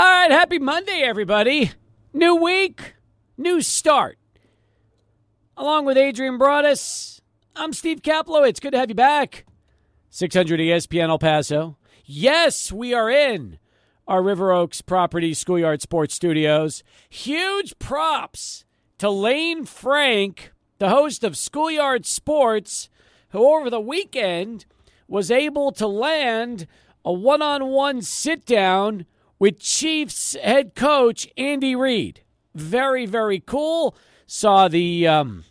All right, happy Monday, everybody. New week, new start. Along with Adrian Broadus, I'm Steve Kaplowitz. Good to have you back. 600 ESPN El Paso. Yes, we are in our River Oaks Property Schoolyard Sports Studios. Huge props to Lane Frank, the host of Schoolyard Sports, who over the weekend was able to land a one-on-one sit-down with Chiefs head coach Andy Reid. Very, very cool. Saw the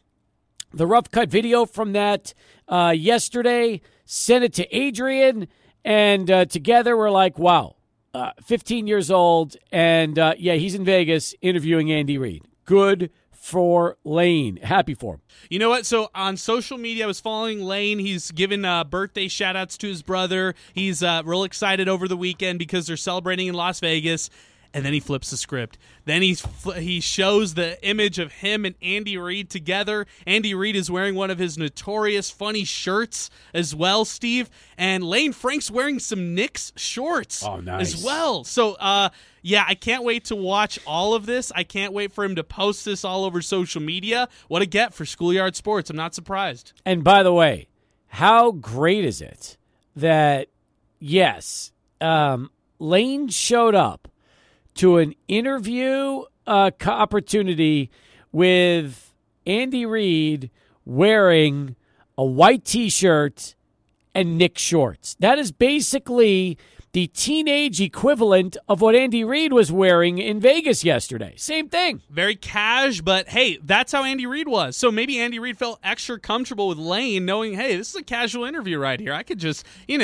rough cut video from that yesterday. Sent it to Adrian, and together we're like, wow, 15 years old, and he's in Vegas interviewing Andy Reid. Good for Lane. Happy for him. You know what? So on social media, I was following Lane. He's given birthday shout-outs to his brother. He's real excited over the weekend because they're celebrating in Las Vegas. And then he flips the script. Then he shows the image of him and Andy Reid together. Andy Reid is wearing one of his notorious funny shirts as well, Steve. And Lane Frank's wearing some Knicks shorts as well. So, I can't wait to watch all of this. I can't wait for him to post this all over social media. What a get for Schoolyard Sports. I'm not surprised. And by the way, how great is it that, yes, Lane showed up to an interview opportunity with Andy Reid wearing a white T-shirt and Knicks shorts. That is basically the teenage equivalent of what Andy Reid was wearing in Vegas yesterday. Same thing. Very cash, but hey, that's how Andy Reid was. So maybe Andy Reid felt extra comfortable with Lane knowing, hey, this is a casual interview right here. I could just,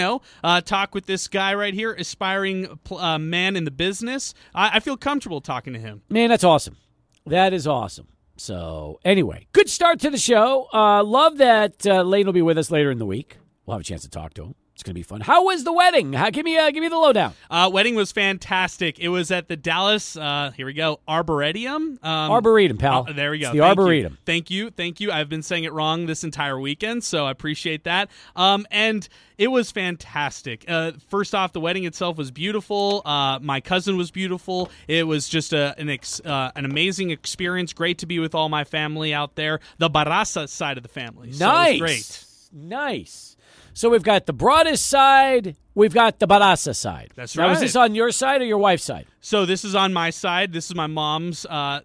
talk with this guy right here, aspiring man in the business. I feel comfortable talking to him. Man, that's awesome. That is awesome. So anyway, good start to the show. Love that Lane will be with us later in the week. We'll have a chance to talk to him. It's going to be fun. How was the wedding? Give me the lowdown. Wedding was fantastic. It was at the Dallas, here we go, Arboretum. Arboretum, pal. There we go. It's the Arboretum. Thank you. I've been saying it wrong this entire weekend, so I appreciate that. And it was fantastic. First off, the wedding itself was beautiful. My cousin was beautiful. It was just an amazing experience. Great to be with all my family out there. The Barraza side of the family. Nice. So it was great. Nice. So we've got the Broadus side, we've got the Barraza side. That's right. Now, is this on your side or your wife's side? So this is on my side. This is my mom's.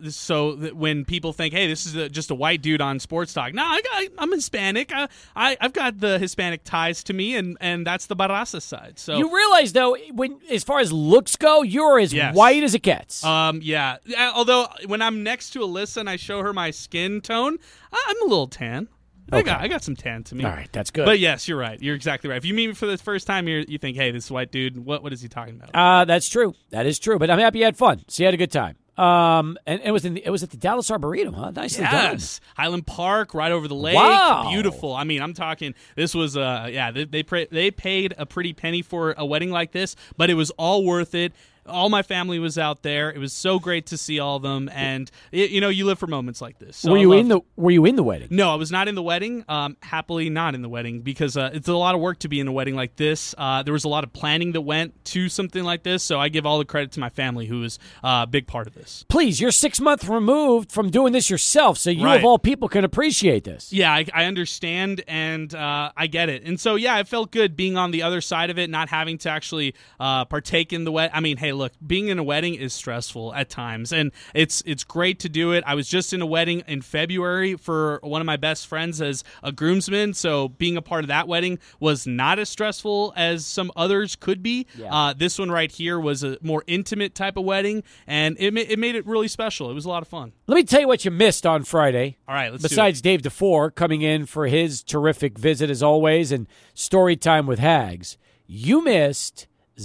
So that when people think, hey, this is just a white dude on Sports Talk. No, I'm Hispanic. I've got the Hispanic ties to me, and that's the Barraza side. So you realize, though, as far as looks go, you're as white as it gets. Yeah. Although when I'm next to Alyssa and I show her my skin tone, I'm a little tan. Okay. I got some tan to me. All right, that's good. But yes, you're right. You're exactly right. If you meet me for the first time, you think, hey, this white dude, what is he talking about? That's true. That is true. But I'm happy you had fun. So you had a good time. And it was at the Dallas Arboretum, huh? Nicely done. Yes, Highland Park, right over the lake. Wow. Beautiful. I mean, I'm talking. This was they paid a pretty penny for a wedding like this, but it was all worth it. All my family was out there. It was so great to see all of them, and you live for moments like this. So Were you in the wedding? No, I was not in the wedding. Happily not in the wedding because it's a lot of work to be in a wedding like this. There was a lot of planning that went to something like this, so I give all the credit to my family, who was a big part of this. Please, you're 6 months removed from doing this yourself, so you right. of all people can appreciate this. Yeah, I understand, and I get it. And so, yeah, it felt good being on the other side of it, not having to actually partake in the wedding. I mean, hey, look, being in a wedding is stressful at times, and it's great to do it. I was just in a wedding in February for one of my best friends as a groomsman, so being a part of that wedding was not as stressful as some others could be. Yeah. This one right here was a more intimate type of wedding, and it made it really special. It was a lot of fun. Let me tell you what you missed on Friday. All right, let's Besides do it. Dave DeFore coming in for his terrific visit as always and story time with Hags, you missed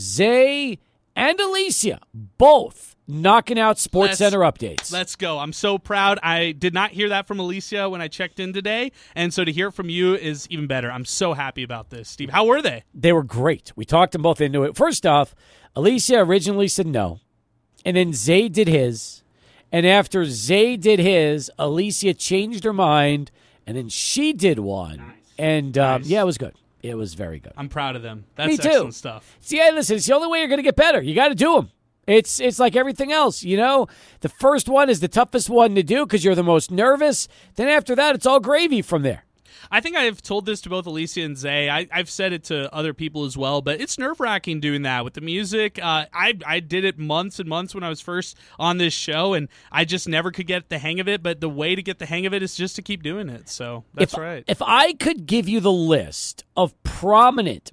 Zay and Alicia, both knocking out SportsCenter updates. Let's go. I'm so proud. I did not hear that from Alicia when I checked in today, and so to hear it from you is even better. I'm so happy about this. Steve, how were they? They were great. We talked them both into it. First off, Alicia originally said no, and then Zay did his, and after Zay did his, Alicia changed her mind, and then she did one. Nice. And, Nice. Yeah, it was good. It was very good. I'm proud of them. That's Me too. excellent stuff. See, hey, listen, it's the only way you're going to get better. You got to do them. It's like everything else, you know? The first one is the toughest one to do because you're the most nervous. Then after that, it's all gravy from there. I think I've told this to both Alicia and Zay. I've said it to other people as well, but it's nerve-wracking doing that with the music. I did it months and months when I was first on this show, and I just never could get the hang of it, but the way to get the hang of it is just to keep doing it, so that's right. If I could give you the list of prominent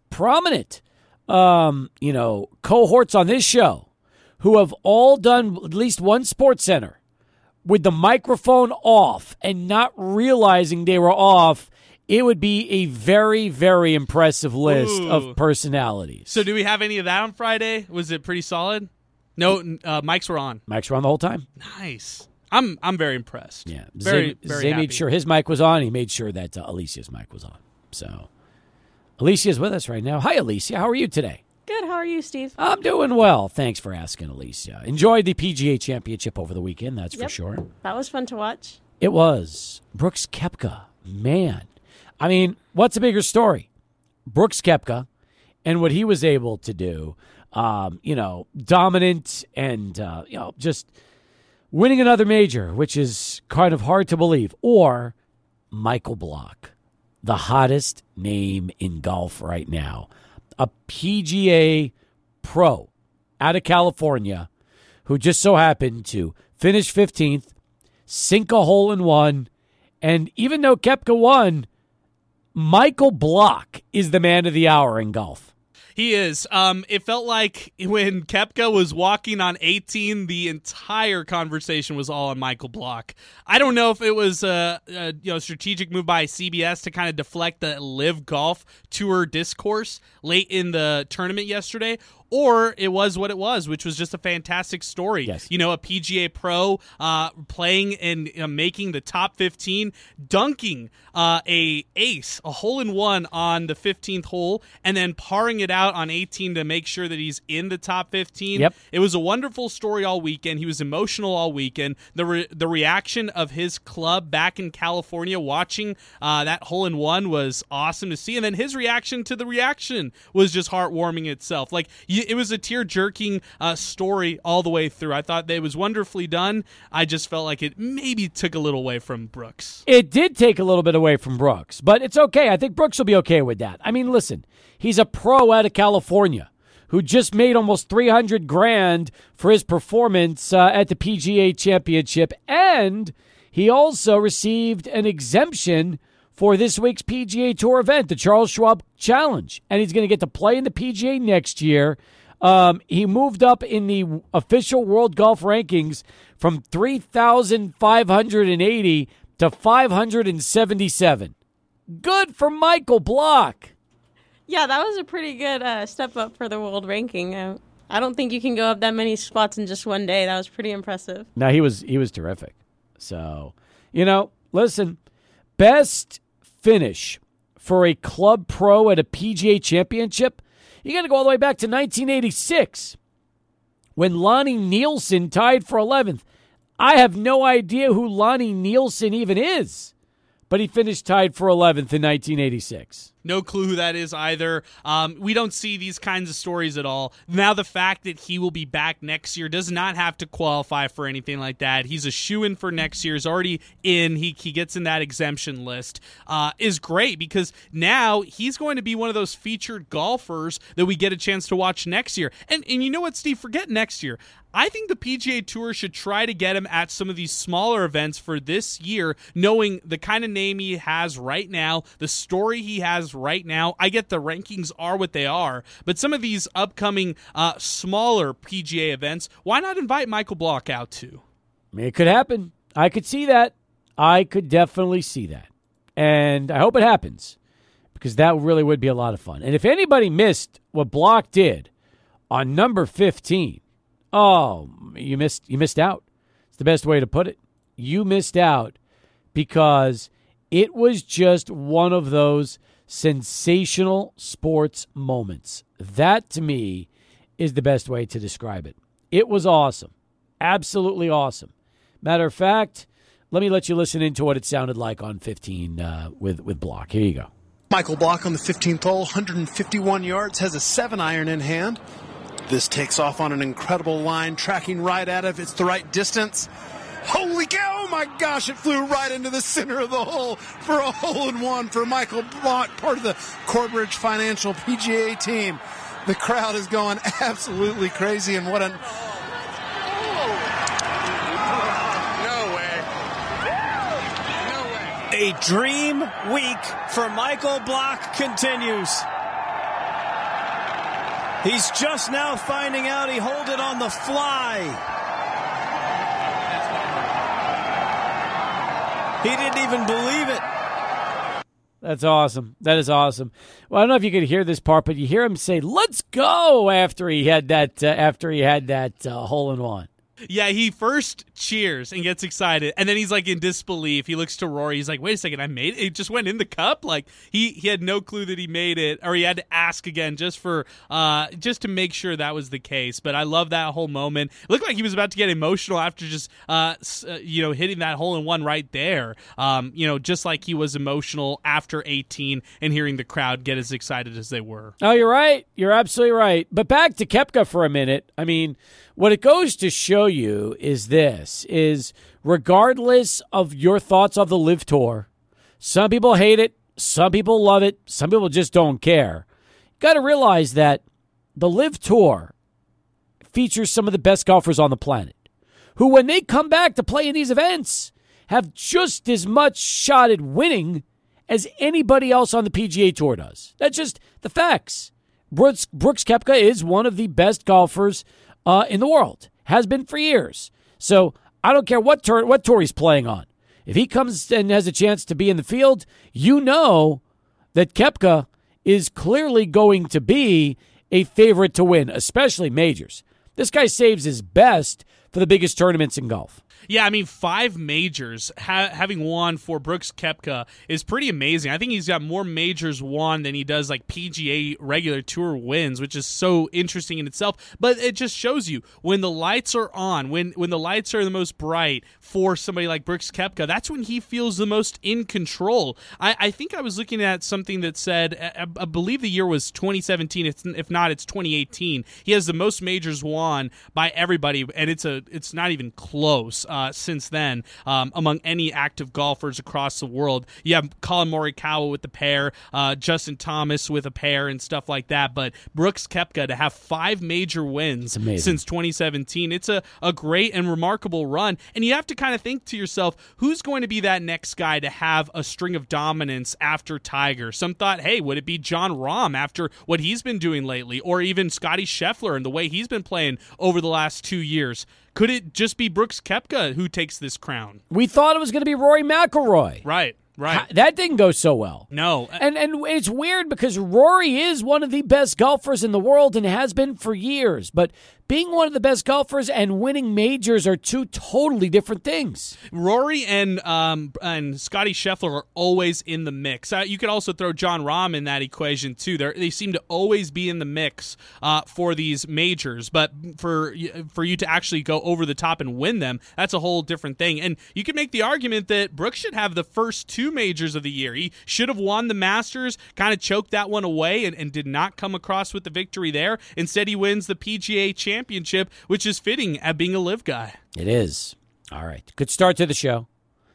cohorts on this show who have all done at least one Sports Center with the microphone off and not realizing they were off, it would be a very, very impressive list of personalities. So do we have any of that on Friday? Was it pretty solid? No, mics were on. Mics were on the whole time? Nice. I'm very impressed. Yeah. Very Zay happy. made sure his mic was on. He made sure that Alicia's mic was on. So Alicia's with us right now. Hi, Alicia. How are you today? Good. How are you, Steve? I'm doing well. Thanks for asking, Alicia. Enjoyed the PGA Championship over the weekend, that's for sure. That was fun to watch. It was. Brooks Koepka, man. I mean, what's a bigger story? Brooks Koepka and what he was able to do, dominant and, just winning another major, which is kind of hard to believe. Or Michael Block, the hottest name in golf right now. A PGA pro out of California who just so happened to finish 15th, sink a hole in one, and even though Koepka won, Michael Block is the man of the hour in golf. He is. It felt like when Koepka was walking on 18, the entire conversation was all on Michael Block. I don't know if it was a strategic move by CBS to kind of deflect the Live Golf Tour discourse late in the tournament yesterday, or it was what it was, which was just a fantastic story. Yes. You know, a PGA pro playing and making the top 15, dunking a hole-in-one on the 15th hole, and then parring it out on 18 to make sure that he's in the top 15. Yep. It was a wonderful story all weekend. He was emotional all weekend. The reaction of his club back in California watching that hole-in-one was awesome to see, and then his reaction to the reaction was just heartwarming itself. Like, it was a tear-jerking story all the way through. I thought that it was wonderfully done. I just felt like it maybe took a little away from Brooks. It did take a little bit away from Brooks, but it's okay. I think Brooks will be okay with that. I mean, listen, he's a pro out of California who just made almost $300,000 for his performance at the PGA Championship, and he also received an exemption for this week's PGA Tour event, the Charles Schwab Challenge, and he's going to get to play in the PGA next year. He moved up in the official World Golf Rankings from 3,580 to 577. Good for Michael Block. Yeah, that was a pretty good step up for the world ranking. I don't think you can go up that many spots in just one day. That was pretty impressive. No, he was terrific. So, listen, best finish for a club pro at a PGA Championship, you got to go all the way back to 1986 when Lonnie Nielsen tied for 11th. I have no idea who Lonnie Nielsen even is, but he finished tied for 11th in 1986. No clue who that is either. We don't see these kinds of stories at all. Now, the fact that he will be back next year does not have to qualify for anything like that. He's a shoo-in for next year. He's already in. He gets in that exemption list. Is great because now he's going to be one of those featured golfers that we get a chance to watch next year. And you know what, Steve? Forget next year. I think the PGA Tour should try to get him at some of these smaller events for this year, knowing the kind of name he has right now, the story he has right now. I get the rankings are what they are, but some of these upcoming smaller PGA events, why not invite Michael Block out too? It could happen. I could see that. I could definitely see that. And I hope it happens because that really would be a lot of fun. And if anybody missed what Block did on number 15, oh, you missed out. It's the best way to put it. You missed out because it was just one of those sensational sports moments. That, to me, is the best way to describe it. It was awesome. Absolutely awesome. Matter of fact, let me let you listen into what it sounded like on 15 with Block. Here you go. Michael Block on the 15th hole, 151 yards, has a 7-iron in hand. This takes off on an incredible line, tracking right at it. If it's the right distance. Holy cow, oh my gosh, it flew right into the center of the hole for a hole-in-one for Michael Block, part of the Corbridge Financial PGA team. The crowd is going absolutely crazy, and what a... A dream week for Michael Block continues. He's just now finding out he held it on the fly. He didn't even believe it. That's awesome. That is awesome. Well, I don't know if you could hear this part, but you hear him say, "Let's go!" after he had that hole-in-one. Yeah, he first cheers and gets excited, and then he's like in disbelief. He looks to Rory. He's like, "Wait a second, I made it? It just went in the cup?" Like he had no clue that he made it, or he had to ask again just to make sure that was the case. But I love that whole moment. It looked like he was about to get emotional after just hitting that hole in one right there. Just like he was emotional after 18 and hearing the crowd get as excited as they were. Oh, you're right. You're absolutely right. But back to Koepka for a minute. I mean, what it goes to show you is this, is regardless of your thoughts of the LIV Tour, some people hate it, some people love it, some people just don't care. You got to realize that the LIV Tour features some of the best golfers on the planet, who when they come back to play in these events have just as much shot at winning as anybody else on the PGA Tour does. That's just the facts. Brooks Koepka is one of the best golfers in the world, has been for years. So I don't care what tour he's playing on. If he comes and has a chance to be in the field, you know that Koepka is clearly going to be a favorite to win, especially majors. This guy saves his best for the biggest tournaments in golf. Yeah, I mean, 5 majors having won for Brooks Koepka is pretty amazing. I think he's got more majors won than he does like PGA regular tour wins, which is so interesting in itself. But it just shows you when the lights are on, when the lights are the most bright for somebody like Brooks Koepka, that's when he feels the most in control. I think I was looking at something that said, I believe the year was 2017. If not, it's 2018. He has the most majors won by everybody, and it's not even close. Since then, among any active golfers across the world. You have Colin Morikawa with the pair, Justin Thomas with a pair and stuff like that, but Brooks Koepka to have 5 major wins since 2017, it's a great and remarkable run, and you have to kind of think to yourself, who's going to be that next guy to have a string of dominance after Tiger? Some thought, hey, would it be Jon Rahm after what he's been doing lately, or even Scottie Scheffler and the way he's been playing over the last 2 years? Could it just be Brooks Koepka who takes this crown? We thought it was going to be Rory McIlroy. Right. That didn't go so well. No. And it's weird because Rory is one of the best golfers in the world and has been for years. But being one of the best golfers and winning majors are two totally different things. Rory and Scottie Scheffler are always in the mix. You could also throw Jon Rahm in that equation too. They seem to always be in the mix for these majors. But for you to actually go over the top and win them, that's a whole different thing. And you could make the argument that Brooks should have the first 2 majors of the year. He should have won the Masters, kind of choked that one away, and did not come across with the victory there. Instead, he wins the PGA Championship, which is fitting at being a LIV guy. It is. All right. Good start to the show.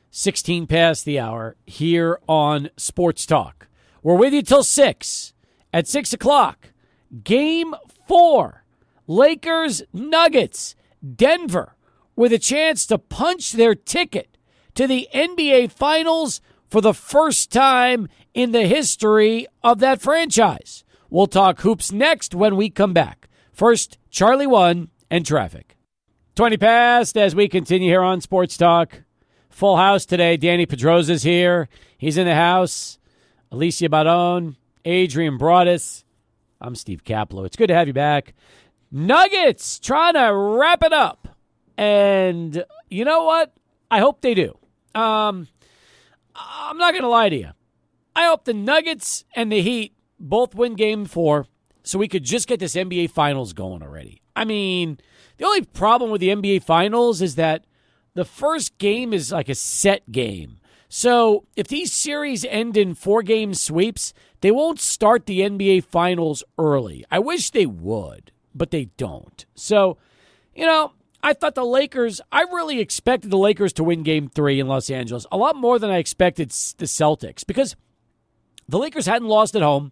16 past the hour here on Sports Talk. We're with you till 6. At 6 o'clock, Game 4, Lakers Nuggets, Denver, with a chance to punch their ticket to the NBA Finals for the first time in the history of that franchise. We'll talk hoops next when we come back. First, Charlie 1 and traffic. 20 past as we continue here on Sports Talk. Full house today. Danny Pedrosa's here. He's in the house. Alicia Baron, Adrian Broadus. I'm Steve Kaplow. It's good to have you back. Nuggets trying to wrap it up. And you know what? I hope they do. I'm not going to lie to you. I hope the Nuggets and the Heat both win Game 4 so we could just get this NBA Finals going already. I mean, the only problem with the NBA Finals is that the first game is like a set game. So if these series end in 4-game sweeps, they won't start the NBA Finals early. I wish they would, but they don't. So, I thought I really expected the Lakers to win Game 3 in Los Angeles, a lot more than I expected the Celtics, because the Lakers hadn't lost at home.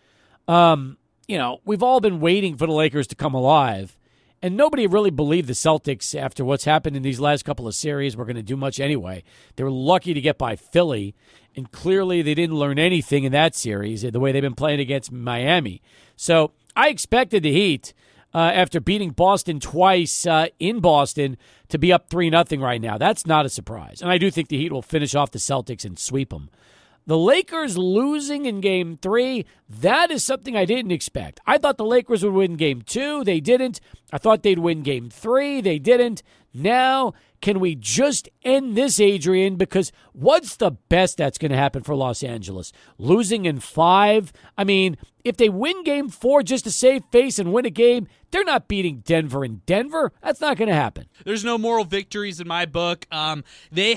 We've all been waiting for the Lakers to come alive, and nobody really believed the Celtics after what's happened in these last couple of series were going to do much anyway. They were lucky to get by Philly, and clearly they didn't learn anything in that series, the way they've been playing against Miami. So I expected the Heat, after beating Boston twice in Boston, to be up 3-0 right now. That's not a surprise. And I do think the Heat will finish off the Celtics and sweep them. The Lakers losing in Game 3, that is something I didn't expect. I thought the Lakers would win Game 2. They didn't. I thought they'd win Game 3. They didn't. Now, can we just end this, Adrian? Because what's the best that's going to happen for Los Angeles? Losing in 5? I mean, if they win Game 4 just to save face and win a game, they're not beating Denver in Denver. That's not going to happen. There's no moral victories in my book. These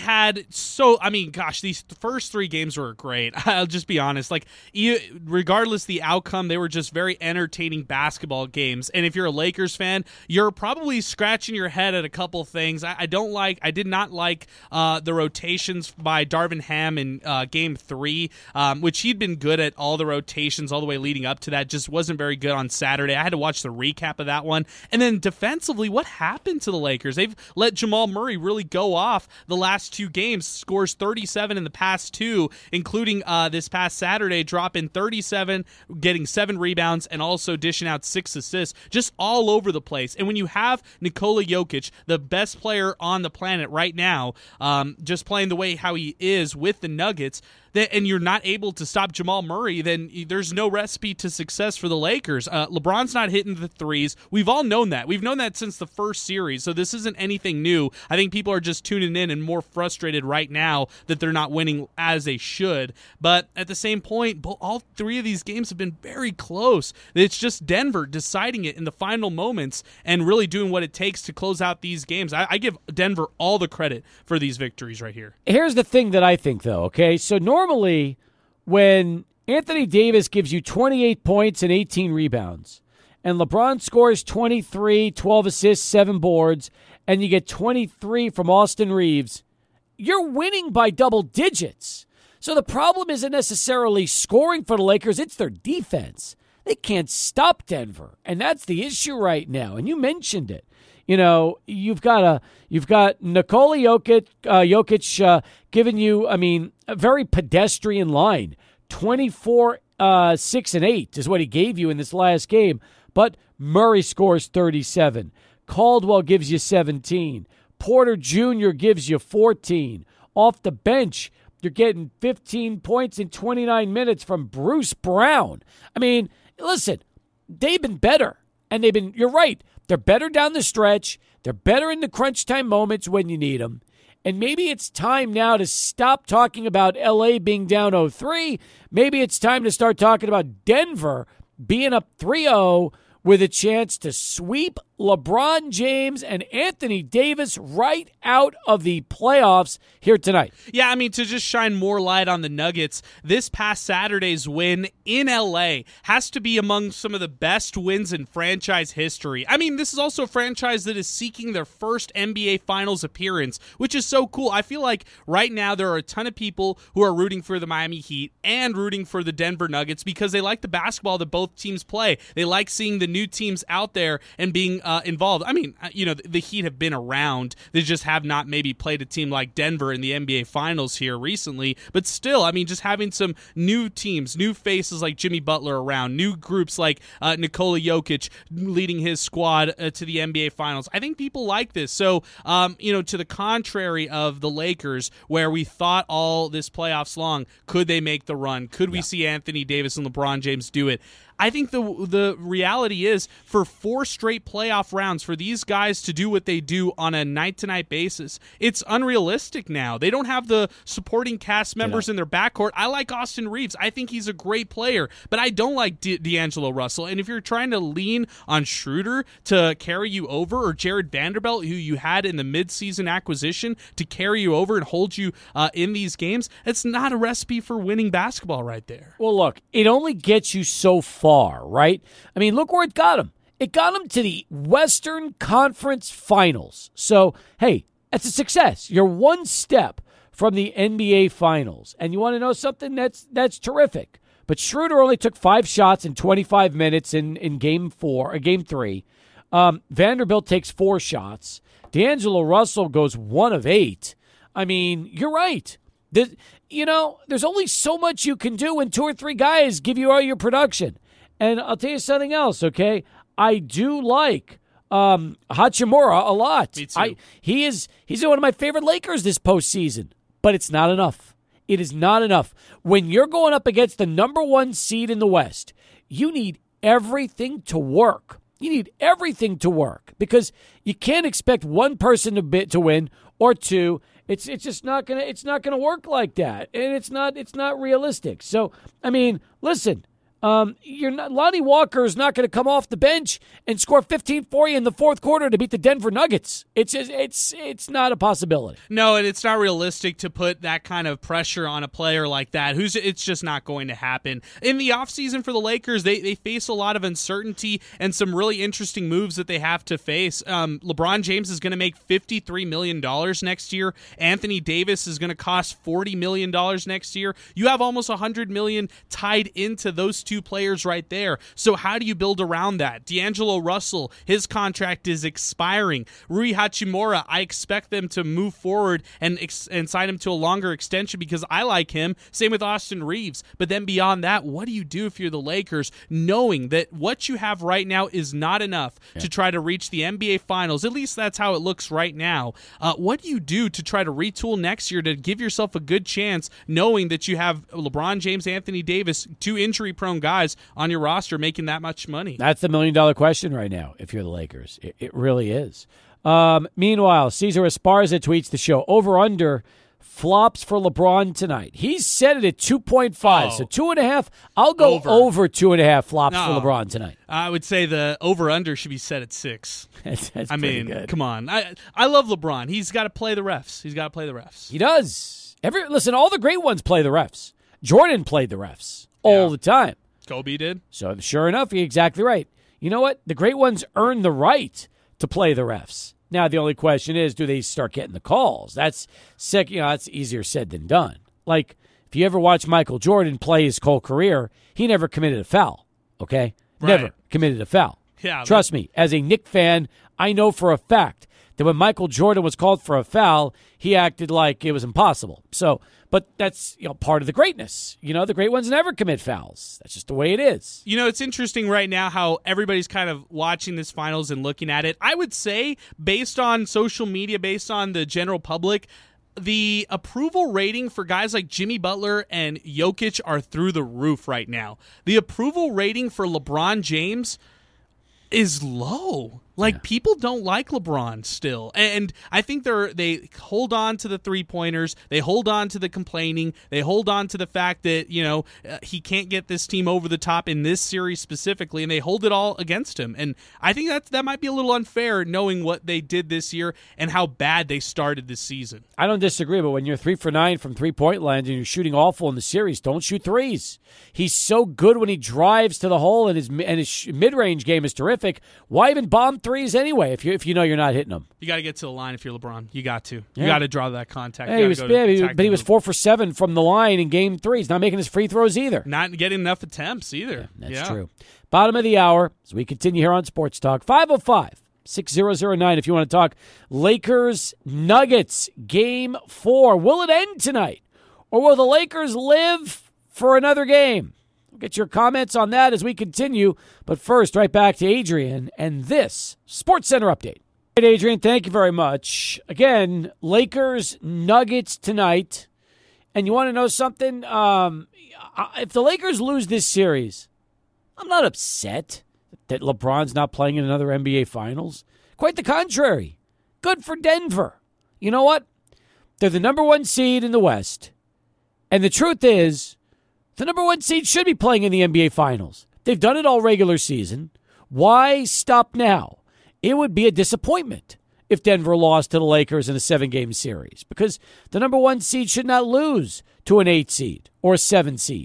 first 3 games were great. I'll just be honest. Regardless the outcome, they were just very entertaining basketball games. And if you're a Lakers fan, you're probably scratching your head at a couple things. I did not like the rotations by Darvin Ham in Game 3, which he'd been good at all the rotations all the way leading up to that. Just wasn't very good on Saturday. I had to watch the recap of that one. And then defensively, what happened to the Lakers? They've let Jamal Murray really go off the last 2 games, scores 37 in the past 2, including this past Saturday, dropping 37, getting 7 rebounds, and also dishing out 6 assists, just all over the place. And when you have Nikola Jokic, the best player on the planet right now, just playing the way how he is with the Nuggets, and you're not able to stop Jamal Murray, then there's no recipe to success for the Lakers. LeBron's not hitting the threes. We've all known that. We've known that since the first series, so this isn't anything new. I think people are just tuning in and more frustrated right now that they're not winning as they should. But at the same point, all 3 of these games have been very close. It's just Denver deciding it in the final moments and really doing what it takes to close out these games. I give Denver all the credit for these victories right here. Here's the thing that I think, though, okay? So normally when Anthony Davis gives you 28 points and 18 rebounds, and LeBron scores 23, 12 assists, 7 boards, and you get 23 from Austin Reeves, you're winning by double digits. So the problem isn't necessarily scoring for the Lakers, it's their defense. They can't stop Denver, and that's the issue right now, and you mentioned it. You've got Nikola Jokic giving you, a very pedestrian line. 24, 6, and 8 is what he gave you in this last game. But Murray scores 37. Caldwell gives you 17. Porter Jr. gives you 14. Off the bench, you're getting 15 points in 29 minutes from Bruce Brown. Listen, they've been better. And you're right, they're better down the stretch. They're better in the crunch time moments when you need them. And maybe it's time now to stop talking about L.A. being down 0-3. Maybe it's time to start talking about Denver being up 3-0 with a chance to sweep LeBron James and Anthony Davis right out of the playoffs here tonight. Yeah, to just shine more light on the Nuggets, this past Saturday's win in LA has to be among some of the best wins in franchise history. This is also a franchise that is seeking their first NBA Finals appearance, which is so cool. I feel like right now there are a ton of people who are rooting for the Miami Heat and rooting for the Denver Nuggets because they like the basketball that both teams play. They like seeing the new teams out there and being involved. The Heat have been around. They just have not maybe played a team like Denver in the NBA Finals here recently. But still, just having some new teams, new faces like Jimmy Butler around, new groups like Nikola Jokic leading his squad to the NBA Finals. I think people like this. So, to the contrary of the Lakers, where we thought all this playoffs long, could they make the run? Could we see Anthony Davis and LeBron James do it? I think the reality is for 4 straight playoff rounds, for these guys to do what they do on a night-to-night basis, it's unrealistic now. They don't have the supporting cast members in their backcourt. I like Austin Reeves. I think he's a great player, but I don't like D'Angelo Russell. And if you're trying to lean on Schroeder to carry you over, or Jared Vanderbilt, who you had in the midseason acquisition, to carry you over and hold you in these games, it's not a recipe for winning basketball right there. Well, look, it only gets you so far, right? Look where it got him. It got them to the Western Conference Finals. So, hey, that's a success. You're one step from the NBA Finals. And you want to know something? That's terrific. But Schroeder only took 5 shots in 25 minutes in game 3. Vanderbilt takes 4 shots. D'Angelo Russell goes 1 of 8. I mean, you're right. There's only so much you can do when 2 or 3 guys give you all your production. And I'll tell you something else, okay? I do like Hachimura a lot. Me too. He's one of my favorite Lakers this postseason, but it's not enough. It is not enough. When you're going up against the number 1 seed in the West, you need everything to work. You need everything to work because you can't expect one person to win or two. It's just not gonna work like that, and it's not realistic. So I mean, listen. Lonnie Walker is not going to come off the bench and score 15 for you in the fourth quarter to beat the Denver Nuggets. It's not a possibility. No, and it's not realistic to put that kind of pressure on a player like that. It's just not going to happen. In the offseason for the Lakers, they face a lot of uncertainty and some really interesting moves that they have to face. LeBron James is going to make $53 million next year. Anthony Davis is going to cost $40 million next year. You have almost $100 million tied into those 2 players right there. So how do you build around that? D'Angelo Russell, his contract is expiring. Rui Hachimura, I expect them to move forward and sign him to a longer extension because I like him. Same with Austin Reeves. But then beyond that, what do you do if you're the Lakers, knowing that what you have right now is not enough to try to reach the NBA Finals? At least that's how it looks right now. What do you do to try to retool next year to give yourself a good chance, knowing that you have LeBron James, Anthony Davis, 2 injury-prone guys on your roster making that much money? That's the $1 million question right now if you're the Lakers. It really is. Meanwhile, Cesar Esparza tweets the show, over-under flops for LeBron tonight. He's set it at 2.5, so 2.5. I'll go over 2.5 flops for LeBron tonight. I would say the over-under should be set at 6. That's good. Come on. I love LeBron. He's got to play the refs. He does. Listen, all the great ones play the refs. Jordan played the refs all the time. Kobe did. So sure enough, you're exactly right. You know what? The great ones earn the right to play the refs. Now, the only question is, do they start getting the calls? That's that's easier said than done. Like, if you ever watch Michael Jordan play his whole career, he never committed a foul, okay? Right. Never committed a foul. Yeah, Trust me, as a Knicks fan, I know for a fact that when Michael Jordan was called for a foul, he acted like it was impossible. So, but that's part of the greatness. The great ones never commit fouls. That's just the way it is. It's interesting right now how everybody's kind of watching this finals and looking at it. I would say, based on social media, based on the general public, the approval rating for guys like Jimmy Butler and Jokic are through the roof right now. The approval rating for LeBron James is low. People don't like LeBron still. And I think they hold on to the three-pointers. They hold on to the complaining. They hold on to the fact that, he can't get this team over the top in this series specifically, and they hold it all against him. And I think that might be a little unfair knowing what they did this year and how bad they started this season. I don't disagree, but when you're 3 for 9 from three-point land and you're shooting awful in the series, don't shoot threes. He's so good when he drives to the hole, and his mid-range game is terrific. Why even bomb threes anyway if you know you're not hitting them? You got to get to the line if you're LeBron. You got to. You got to draw that contact. Hey, he was 4 for 7 from the line in Game 3. He's not making his free throws either. Not getting enough attempts either. That's true. Bottom of the hour as we continue here on Sports Talk. 505-6009 if you want to talk Lakers Nuggets Game 4. Will it end tonight? Or will the Lakers live for another game? We'll get your comments on that as we continue. But first, right back to Adrian and this Sports Center update. Hey, Adrian, thank you very much. Again, Lakers Nuggets tonight. And you want to know something? If the Lakers lose this series, I'm not upset that LeBron's not playing in another NBA Finals. Quite the contrary. Good for Denver. You know what? They're the number 1 seed in the West. And the truth is, the number 1 seed should be playing in the NBA Finals. They've done it all regular season. Why stop now? It would be a disappointment if Denver lost to the Lakers in a 7-game series, because the number 1 seed should not lose to an 8 seed or a 7 seed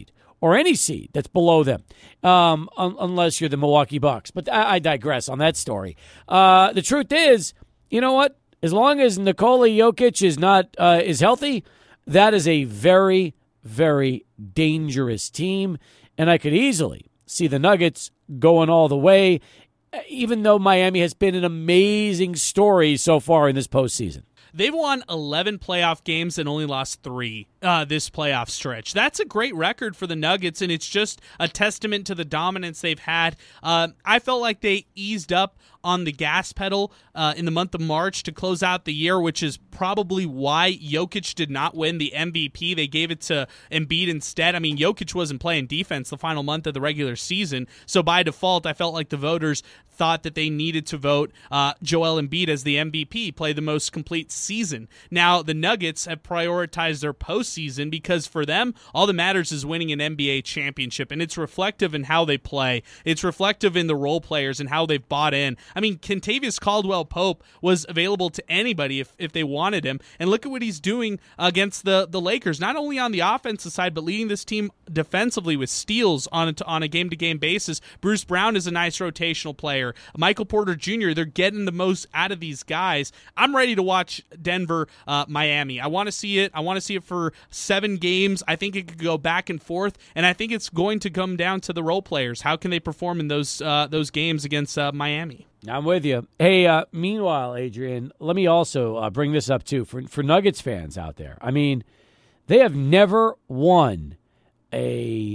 or any seed that's below them, unless you're the Milwaukee Bucks. But I digress on that story. The truth is, you know what? As long as Nikola Jokic is healthy, that is a very, very dangerous team, and I could easily see the Nuggets going all the way, even though Miami has been an amazing story so far in this postseason. They've won 11 playoff games and only lost 3 this playoff stretch. That's a great record for the Nuggets, and it's just a testament to the dominance they've had. I felt like they eased up on the gas pedal in the month of March to close out the year, which is probably why Jokic did not win the MVP. They gave it to Embiid instead. I mean, Jokic wasn't playing defense the final month of the regular season, so by default, I felt like the voters thought that they needed to vote Joel Embiid as the MVP, play the most complete season. Now, the Nuggets have prioritized their postseason because for them, all that matters is winning an NBA championship, and it's reflective in how they play. It's reflective in the role players and how they've bought in. I mean, Kentavious Caldwell-Pope was available to anybody if they wanted him, and look at what he's doing against the Lakers, not only on the offensive side, but leading this team defensively with steals on a game-to-game basis. Bruce Brown is a nice rotational player. Michael Porter Jr., they're getting the most out of these guys. I'm ready to watch Denver, Miami. I want to see it. I want to see it for 7 games. I think it could go back and forth, and I think it's going to come down to the role players. How can they perform in those games against Miami? I'm with you. Hey, meanwhile, Adrian, let me also bring this up, too, for Nuggets fans out there. I mean, they have never won an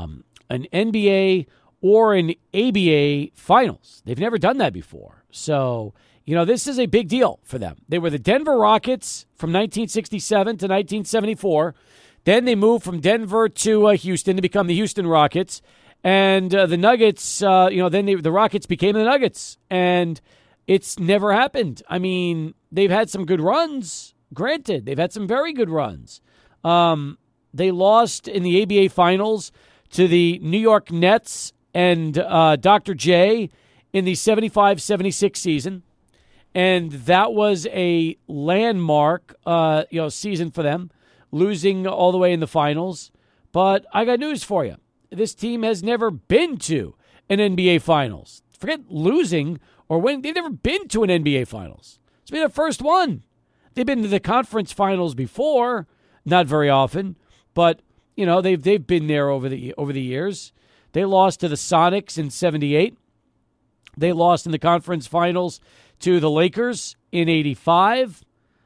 NBA or an ABA finals. They've never done that before. So, this is a big deal for them. They were the Denver Rockets from 1967 to 1974. Then they moved from Denver to Houston to become the Houston Rockets. And the Nuggets, then the Rockets became the Nuggets. And it's never happened. I mean, they've had some good runs. Granted, they've had some very good runs. They lost in the ABA finals to the New York Nets and Dr. J in the 75-76 season. And that was a landmark season for them, losing all the way in the finals. But I got news for you. This team has never been to an NBA Finals. Forget losing or winning. They've never been to an NBA Finals. It's been their first one. They've been to the conference finals before, not very often, but they've been there over the years. They lost to the Sonics in 78. They lost in the conference finals to the Lakers in 85.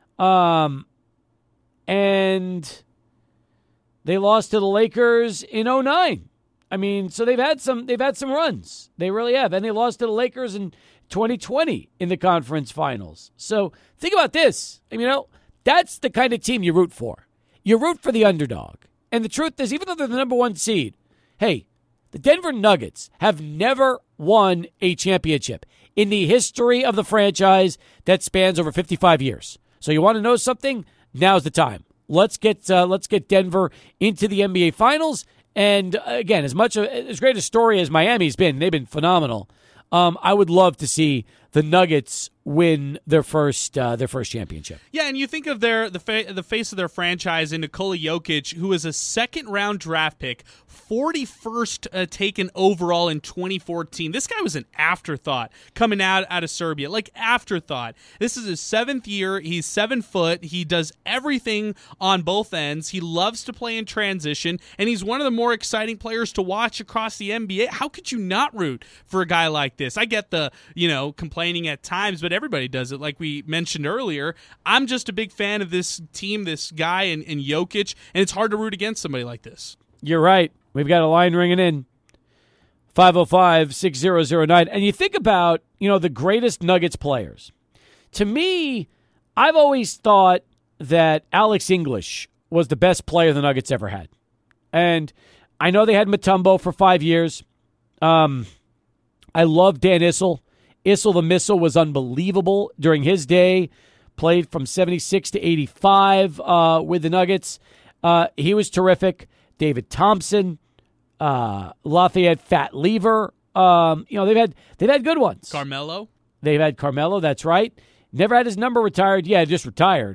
And they lost to the Lakers in 09. I mean, so they've had some runs. They really have. And they lost to the Lakers in 2020 in the conference finals. So think about this. That's the kind of team you root for. You root for the underdog. And the truth is, even though they're the number 1 seed, hey, the Denver Nuggets have never won a championship in the history of the franchise that spans over 55 years. So you want to know something? Now's the time. Let's get Denver into the NBA Finals. And again, as great a story as Miami's been, they've been phenomenal. I would love to see the Nuggets win their first championship. Yeah, and you think of the face of their franchise in Nikola Jokic, who was a second-round draft pick, 41st taken overall in 2014. This guy was an afterthought coming out of Serbia, like afterthought. This is his 7th year. He's 7 foot. He does everything on both ends. He loves to play in transition, and he's one of the more exciting players to watch across the NBA. How could you not root for a guy like this? I get the, complaining at times, but everybody does it, like we mentioned earlier. I'm just a big fan of this team, this guy, and Jokic, and it's hard to root against somebody like this. You're right. We've got a line ringing in, 505-6009. And you think about, the greatest Nuggets players. To me, I've always thought that Alex English was the best player the Nuggets ever had. And I know they had Mutombo for 5 years. I love Dan Issel. Issel the Missile was unbelievable during his day. Played from 76 to 85 with the Nuggets. He was terrific. David Thompson, Lafayette Fat Lever. They've had good ones. Carmelo. They've had Carmelo. That's right. Never had his number retired. Yeah, just retired.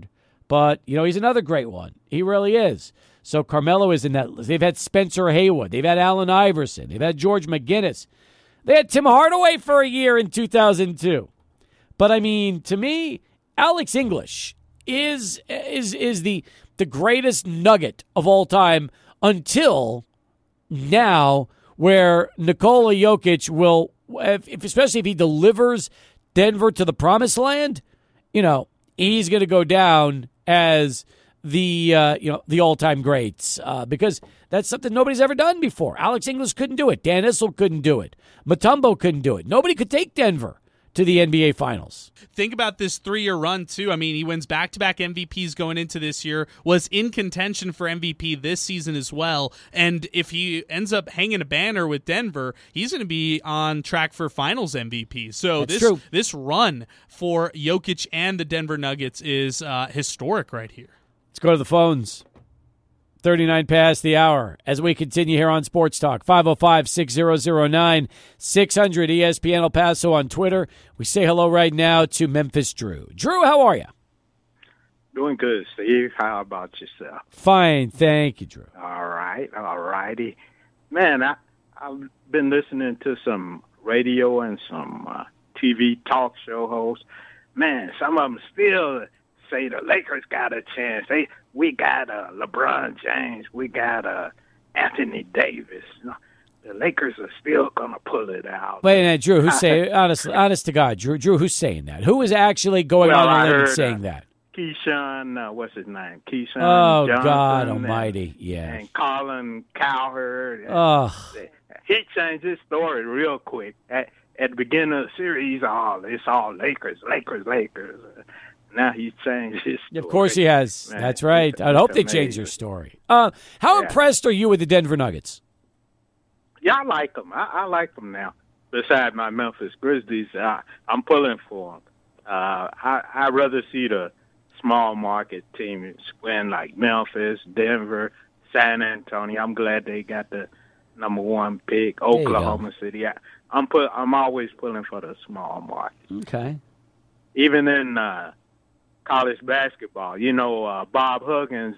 But, he's another great one. He really is. So Carmelo is in that list. They've had Spencer Haywood. They've had Allen Iverson. They've had George McGinnis. They had Tim Hardaway for a year in 2002. But, to me, Alex English is the greatest nugget of all time until now, where Nikola Jokic will, especially if he delivers Denver to the promised land, he's going to go down as the all-time greats because that's something nobody's ever done before. Alex English couldn't do it. Dan Issel couldn't do it. Mutombo couldn't do it. Nobody could take Denver to the NBA Finals. Think about this 3-year run, too. He wins back-to-back MVPs going into this year, was in contention for MVP this season as well, and if he ends up hanging a banner with Denver, he's going to be on track for Finals MVP. So this run for Jokic and the Denver Nuggets is historic right here. Let's go to the phones. 39 past the hour as we continue here on Sports Talk. 505-6009-600 ESPN El Paso on Twitter. We say hello right now to Memphis Drew. Drew, how are you? Doing good, Steve. How about yourself? Fine, thank you, Drew. All righty. Man, I've been listening to some radio and some TV talk show hosts. Man, some of them still say the Lakers got a chance. We got LeBron James. We got Anthony Davis. The Lakers are still going to pull it out. Wait a minute, Drew, who's saying, honest to God, Drew, who's saying that? Who is actually going on the limb and saying that? Keyshawn, what's his name? Keyshawn Johnson, God almighty, and Colin Cowherd. Oh. He changed his story real quick. At the beginning of the series, it's all Lakers. Now he's changed his story. Of course he has. Man, that's right. I hope they change their story. How impressed are you with the Denver Nuggets? Yeah, I like them. I like them now. Besides my Memphis Grizzlies, I'm pulling for them. I'd rather see the small market teams win, like Memphis, Denver, San Antonio. I'm glad they got the number 1 pick. Oklahoma City. I'm always pulling for the small market. Okay. Even in college basketball, Bob Huggins,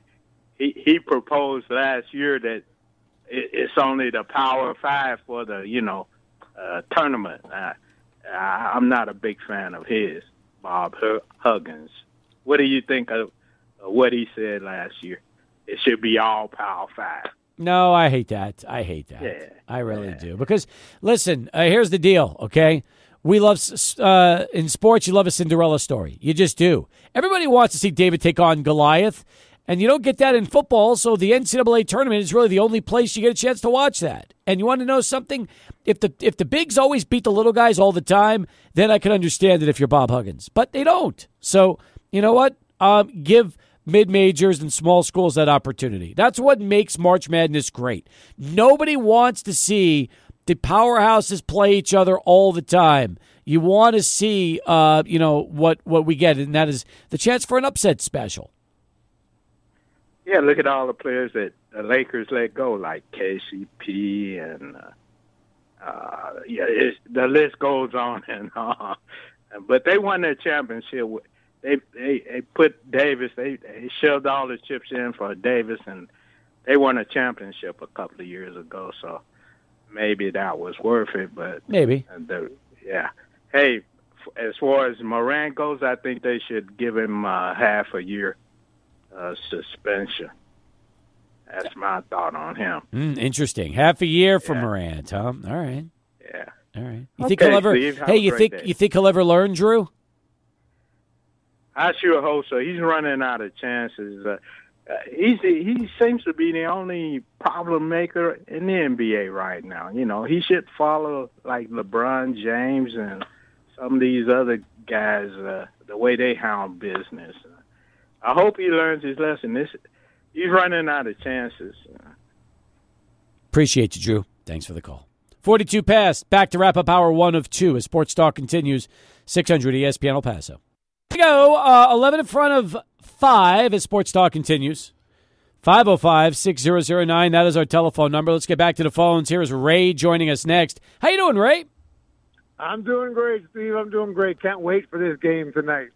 he proposed last year that it's only the Power 5 for the tournament. I'm not a big fan of his, Bob Huggins. What do you think of what he said last year? It should be all Power 5. No, I hate that. Yeah. I really do. Because, listen, here's the deal, okay? We love, in sports, you love a Cinderella story. You just do. Everybody wants to see David take on Goliath, and you don't get that in football, so the NCAA tournament is really the only place you get a chance to watch that. And you want to know something? If the bigs always beat the little guys all the time, then I can understand it if you're Bob Huggins. But they don't. So, you know what? Give mid-majors and small schools that opportunity. That's what makes March Madness great. Nobody wants to see the powerhouses play each other all the time. You want to see, what we get, and that is the chance for an upset special. Yeah, look at all the players that the Lakers let go, like KCP, and the list goes on and on. But they won their championship. They put Davis. They shoved all the chips in for Davis, and they won a championship a couple of years ago. So maybe that was worth it. But maybe, yeah. Hey, as far as Morant goes, I think they should give him half a year suspension. That's my thought on him. Interesting. Half a year for Morant, huh? All right. Yeah. All right. You think he'll ever? You think he'll ever learn, Drew? I sure hope so. He's running out of chances. He seems to be the only problem maker in the NBA right now. He should follow like LeBron James and some of these other guys, the way they handle business. I hope he learns his lesson. He's running out of chances. Appreciate you, Drew. Thanks for the call. 42 past. Back to wrap up hour 1 of 2 as Sports Talk continues. 600 ESPN El Paso. Here we go. 11 in front of 5 as Sports Talk continues. 505-6009. That is our telephone number. Let's get back to the phones. Here is Ray joining us next. How you doing, Ray? I'm doing great, Steve. I'm doing great. Can't wait for this game tonight.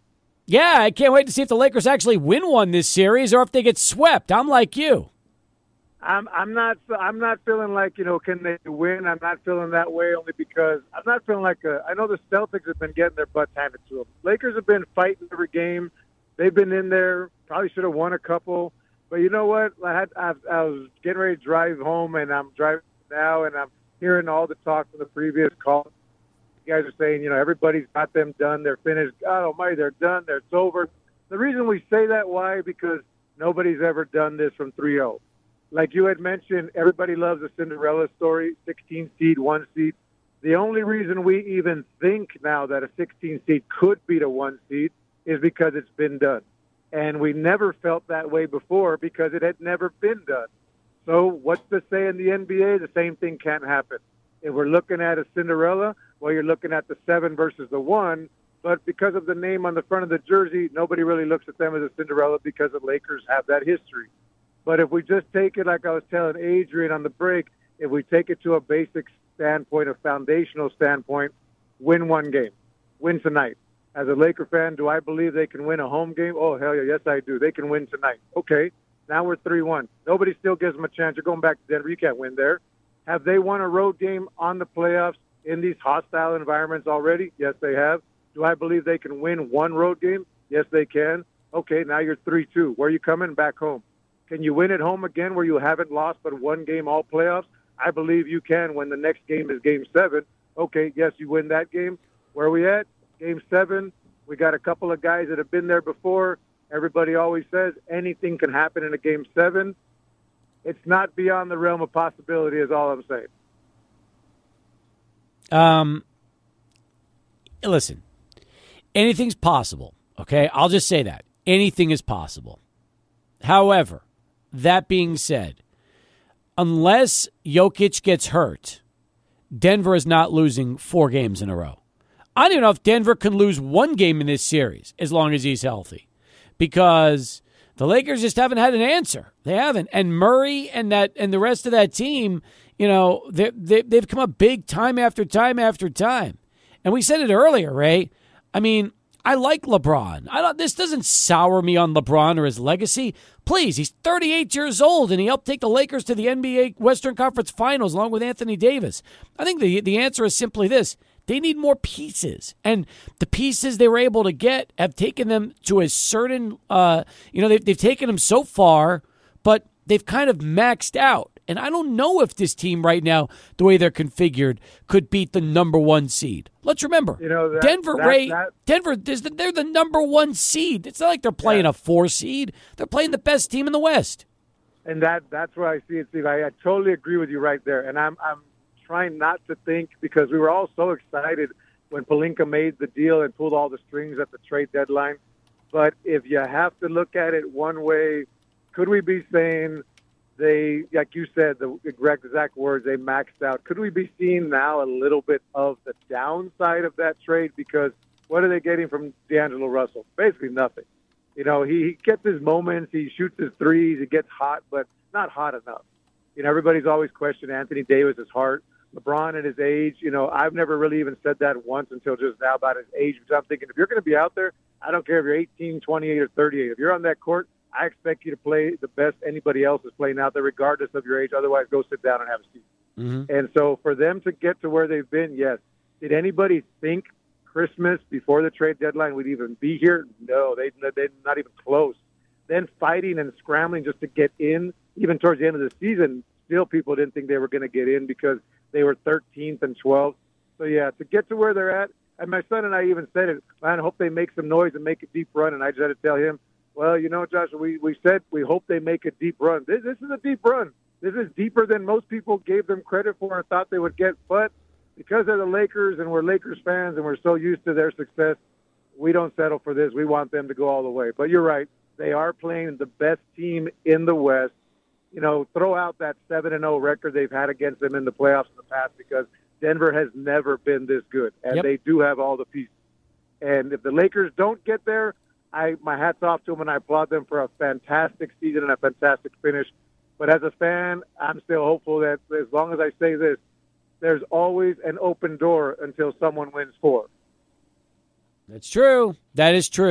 Yeah, I can't wait to see if the Lakers actually win one this series or if they get swept. I'm like you. I'm not feeling like, can they win? I'm not feeling that way only because I'm not feeling like I know the Celtics have been getting their butts handed to them. Lakers have been fighting every game. They've been in there. Probably should have won a couple. But you know what? I was getting ready to drive home, and I'm driving now, and I'm hearing all the talk from the previous call. You guys are saying, everybody's got them done. They're finished. God almighty, they're done. It's over. The reason we say that, why? Because nobody's ever done this from 3-0. Like you had mentioned, everybody loves a Cinderella story, 16 seed, 1 seed. The only reason we even think now that a 16 seed could beat a 1 seed is because it's been done. And we never felt that way before because it had never been done. So what's to say in the NBA? The same thing can't happen. If we're looking at a Cinderella, well, you're looking at the 7 versus the 1. But because of the name on the front of the jersey, nobody really looks at them as a Cinderella because the Lakers have that history. But if we just take it, like I was telling Adrian on the break, if we take it to a basic standpoint, a foundational standpoint, win one game. Win tonight. As a Laker fan, do I believe they can win a home game? Oh, hell yeah, yes I do. They can win tonight. Okay, now we're 3-1. Nobody still gives them a chance. You're going back to Denver. You can't win there. Have they won a road game on the playoffs in these hostile environments already? Yes, they have. Do I believe they can win one road game? Yes, they can. Okay, now you're 3-2. Where are you coming? Back home. Can you win at home again where you haven't lost but one game all playoffs? I believe you can when the next game is Game 7. Okay, yes, you win that game. Where are we at? Game 7. We got a couple of guys that have been there before. Everybody always says anything can happen in a Game 7. It's not beyond the realm of possibility is all I'm saying. Listen, anything's possible, okay? I'll just say that. Anything is possible. However, that being said, unless Jokic gets hurt, Denver is not losing 4 games in a row. I don't even know if Denver can lose 1 game in this series as long as he's healthy because the Lakers just haven't had an answer. They haven't. And Murray and the rest of that team, they've come up big time after time after time. And we said it earlier, Ray. I mean, I like LeBron. This doesn't sour me on LeBron or his legacy. Please, he's 38 years old, and he helped take the Lakers to the NBA Western Conference Finals along with Anthony Davis. I think the answer is simply this. They need more pieces. And the pieces they were able to get have taken them to a certain, they've taken them so far, but they've kind of maxed out. And I don't know if this team right now, the way they're configured, could beat the number 1 seed. Let's remember, Denver, they're the number 1 seed. It's not like they're playing a 4 seed. They're playing the best team in the West. And that's where I see it, Steve. I totally agree with you right there. And I'm trying not to think because we were all so excited when Pelinka made the deal and pulled all the strings at the trade deadline. But if you have to look at it one way, could we be saying they, like you said, the exact words, they maxed out? Could we be seeing now a little bit of the downside of that trade? Because what are they getting from D'Angelo Russell? Basically nothing. He gets his moments, he shoots his threes, he gets hot, but not hot enough. Everybody's always questioned Anthony Davis' heart. LeBron at his age, I've never really even said that once until just now about his age. Because I'm thinking if you're going to be out there, I don't care if you're 18, 28, or 38. If you're on that court, I expect you to play the best anybody else is playing out there, regardless of your age. Otherwise, go sit down and have a seat. Mm-hmm. And so for them to get to where they've been, yes. Did anybody think Christmas before the trade deadline would even be here? No, they're not even close. Then fighting and scrambling just to get in, even towards the end of the season, still people didn't think they were going to get in because they were 13th and 12th. So, yeah, to get to where they're at, and my son and I even said it, man, I hope they make some noise and make a deep run. And I just had to tell him, well, Josh, we said we hope they make a deep run. This is a deep run. This is deeper than most people gave them credit for and thought they would get. But because they're the Lakers and we're Lakers fans and we're so used to their success, we don't settle for this. We want them to go all the way. But you're right. They are playing the best team in the West. Throw out that 7-0 record they've had against them in the playoffs in the past because Denver has never been this good, and They do have all the pieces. And if the Lakers don't get there, my hat's off to them, and I applaud them for a fantastic season and a fantastic finish. But as a fan, I'm still hopeful that as long as I say this, there's always an open door until someone wins 4. That's true. That is true.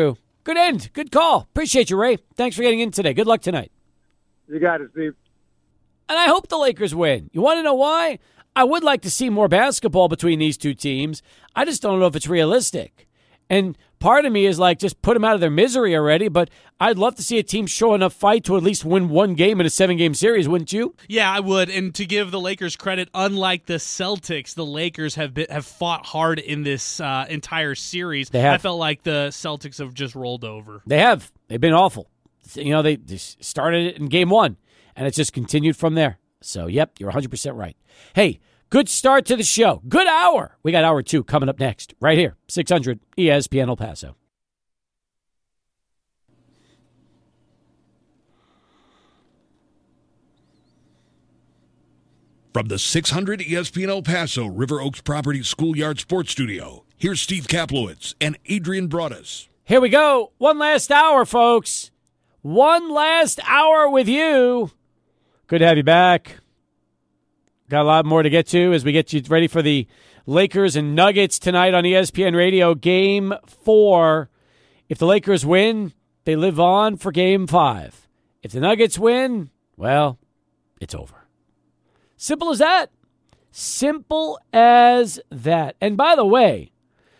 Good end. Good call. Appreciate you, Ray. Thanks for getting in today. Good luck tonight. You got it, Steve. And I hope the Lakers win. You want to know why? I would like to see more basketball between these two teams. I just don't know if it's realistic. And part of me is like, just put them out of their misery already, but I'd love to see a team show enough fight to at least win one game in a 7-game series, wouldn't you? Yeah, I would. And to give the Lakers credit, unlike the Celtics, the Lakers have fought hard in this entire series. They have. I felt like the Celtics have just rolled over. They have. They've been awful. They started it in game 1, and it's just continued from there. So, yep, you're 100% right. Hey, good start to the show. Good hour. We got hour 2 coming up next, right here, 600 ESPN El Paso. From the 600 ESPN El Paso River Oaks Properties Schoolyard Sports Studio, here's Steve Kaplowitz and Adrian Broadus. Here we go. One last hour, folks. One last hour with you. Good to have you back. Got a lot more to get to as we get you ready for the Lakers and Nuggets tonight on ESPN Radio. Game 4. If the Lakers win, they live on for Game 5. If the Nuggets win, well, it's over. Simple as that. Simple as that. And by the way,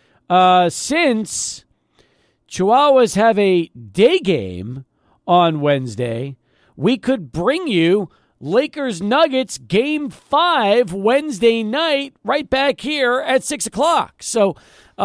since Chihuahuas have a day game on Wednesday, we could bring you Lakers-Nuggets Game 5 Wednesday night right back here at 6 o'clock. So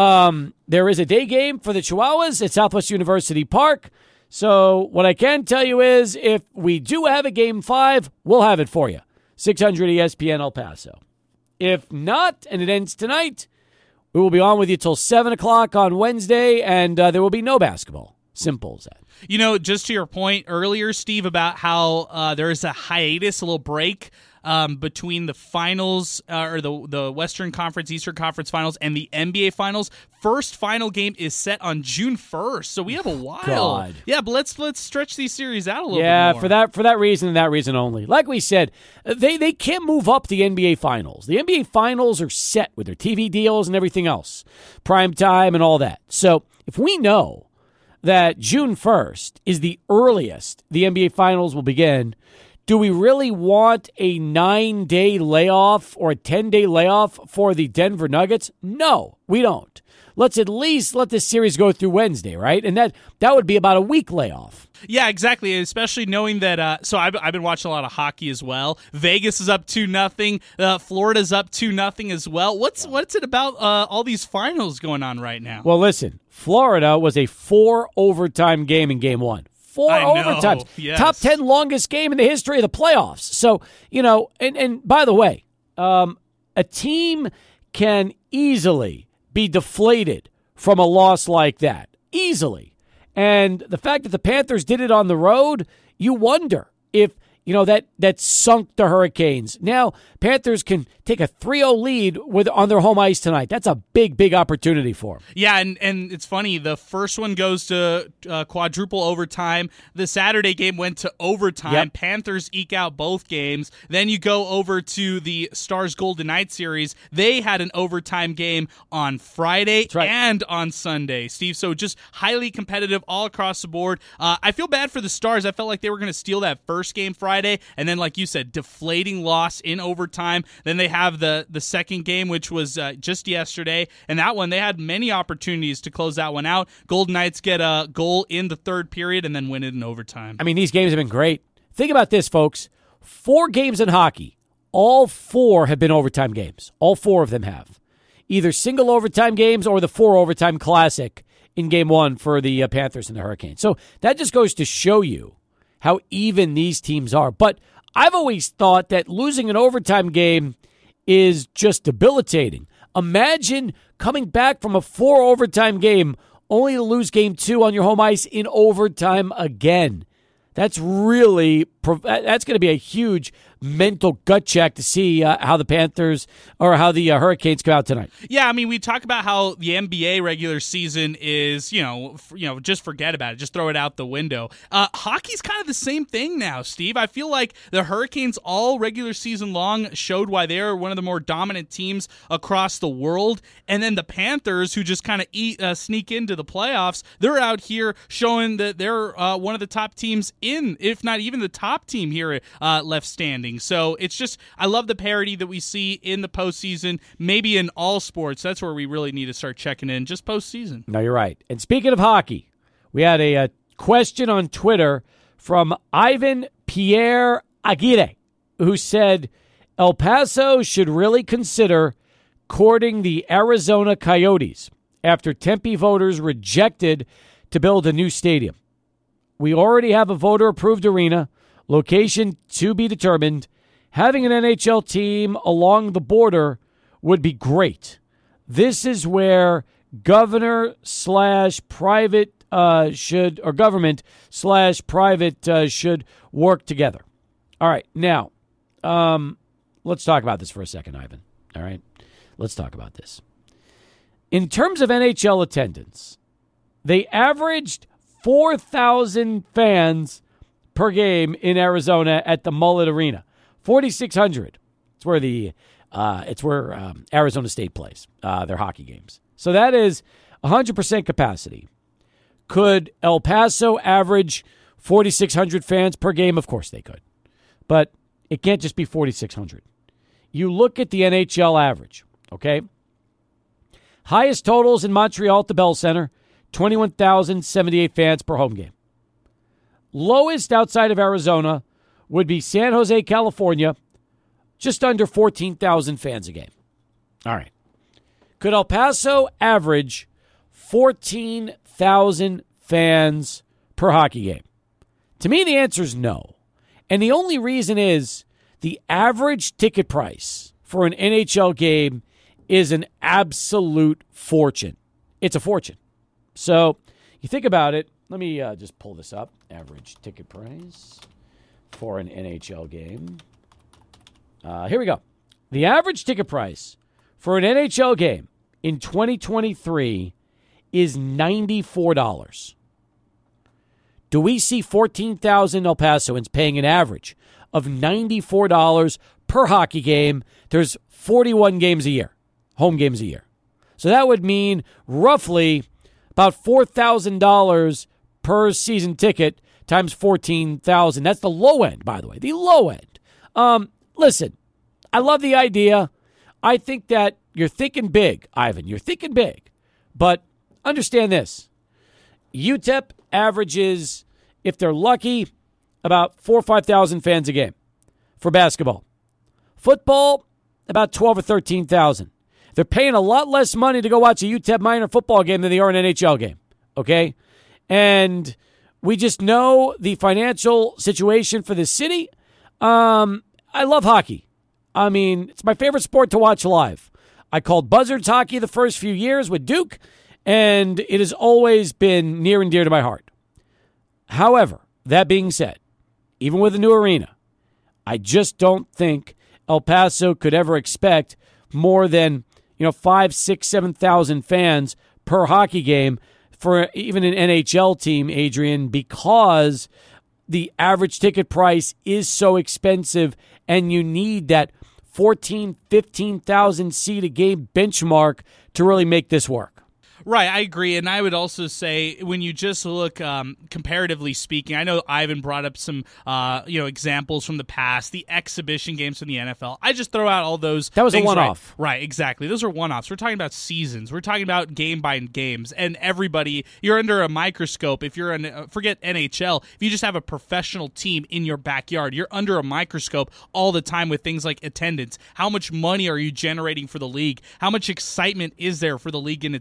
there is a day game for the Chihuahuas at Southwest University Park. So what I can tell you is if we do have a Game 5, we'll have it for you. 600 ESPN El Paso. If not, and it ends tonight, we will be on with you till 7 o'clock on Wednesday, and there will be no basketball. Simple as that. You know, just to your point earlier, Steve, about how there is a hiatus, a little break between the finals, or the Western Conference, Eastern Conference finals, and the NBA finals. First final game is set on June 1st, so we have a while. God. Yeah, but let's stretch these series out a little bit more. Yeah, for that reason and that reason only. Like we said, they can't move up the NBA finals. The NBA finals are set with their TV deals and everything else, prime time and all that. So if we know that June 1st is the earliest the NBA finals will begin, do we really want a 9-day layoff or a 10-day layoff for the Denver Nuggets? No, we don't. Let's at least let this series go through Wednesday, right? And that would be about a week layoff. Yeah, exactly. Especially knowing that. So I've been watching a lot of hockey as well. Vegas is up 2-0. Florida's up 2-0 as well. What's it about all these finals going on right now? Well, listen, Florida was a 4 overtime game in Game 1. 4 overtimes. Yes. Top 10 longest game in the history of the playoffs. So, and by the way, a team can easily be deflated from a loss like that. Easily. And the fact that the Panthers did it on the road, you wonder if, that sunk the Hurricanes. Now, Panthers can take a 3-0 lead on their home ice tonight. That's a big, big opportunity for them. Yeah, and it's funny. The first one goes to quadruple overtime. The Saturday game went to overtime. Yep. Panthers eke out both games. Then you go over to the Stars Golden Knights series. They had an overtime game on Friday and on Sunday, Steve. So just highly competitive all across the board. I feel bad for the Stars. I felt like they were going to steal that first game Friday. And then, like you said, deflating loss in overtime. Then they have the second game, which was just yesterday. And that one, they had many opportunities to close that one out. Golden Knights get a goal in the third period and then win it in overtime. I mean, these games have been great. Think about this, folks. 4 games in hockey. All 4 have been overtime games. All 4 of them have. Either single overtime games or the 4 overtime classic in Game 1 for the Panthers and the Hurricanes. So that just goes to show you how even these teams are. But I've always thought that losing an overtime game is just debilitating. Imagine coming back from a 4 overtime game only to lose Game 2 on your home ice in overtime again. That's going to be a huge mental gut check to see how the Panthers or how the Hurricanes come out tonight. Yeah, I mean, we talk about how the NBA regular season is, just forget about it. Just throw it out the window. Hockey's kind of the same thing now, Steve. I feel like the Hurricanes all regular season long showed why they are one of the more dominant teams across the world. And then the Panthers, who just kind of sneak into the playoffs, they're out here showing that they're one of the top teams if not even the top team here left standing. So it's just, I love the parity that we see in the postseason, maybe in all sports. That's where we really need to start checking in, just postseason. No, you're right. And speaking of hockey, we had a question on Twitter from Ivan Pierre Aguirre, who said El Paso should really consider courting the Arizona Coyotes after Tempe voters rejected to build a new stadium. We already have a voter-approved arena, location to be determined. Having an NHL team along the border would be great. This is where government/private should work together. All right, now, let's talk about this for a second, Ivan. All right, let's talk about this. In terms of NHL attendance, they averaged 4,000 fans per game in Arizona at the Mullet Arena. 4,600. It's where Arizona State plays their hockey games. So that is 100% capacity. Could El Paso average 4,600 fans per game? Of course they could. But it can't just be 4,600. You look at the NHL average, okay? Highest totals in Montreal at the Bell Center, 21,078 fans per home game. Lowest outside of Arizona would be San Jose, California, just under 14,000 fans a game. All right. Could El Paso average 14,000 fans per hockey game? To me, the answer is no. And the only reason is the average ticket price for an NHL game is an absolute fortune. It's a fortune. So you think about it. Let me just pull this up. Average ticket price for an NHL game. Here we go. The average ticket price for an NHL game in 2023 is $94. Do we see 14,000 El Pasoans paying an average of $94 per hockey game? There's 41 games a year, home games a year. So that would mean roughly about $4,000 per season ticket times 14,000. That's the low end, by the way, the low end. Listen, I love the idea. I think that you're thinking big, Ivan. You're thinking big. But understand this. UTEP averages, if they're lucky, about 4,000 or 5,000 fans a game for basketball. Football, about 12,000 or 13,000. They're paying a lot less money to go watch a UTEP minor football game than they are an NHL game. Okay? And we just know the financial situation for the city. I love hockey. I mean, it's my favorite sport to watch live. I called Buzzards hockey the first few years with Duke, and it has always been near and dear to my heart. However, that being said, even with a new arena, I just don't think El Paso could ever expect more than 5,000, 6,000, 7,000 fans per hockey game for even an NHL team, Adrian, because the average ticket price is so expensive and you need that 14,000, 15,000 seat a game benchmark to really make this work. Right, I agree, and I would also say when you just look comparatively speaking, I know Ivan brought up some examples from the past, the exhibition games from the NFL. I just throw out all those. That was a one-off. Right, exactly. Those are one-offs. We're talking about seasons. We're talking about game-by-games, and everybody, you're under a microscope. If you're forget NHL, if you just have a professional team in your backyard, you're under a microscope all the time with things like attendance. How much money are you generating for the league? How much excitement is there for the league in itself? And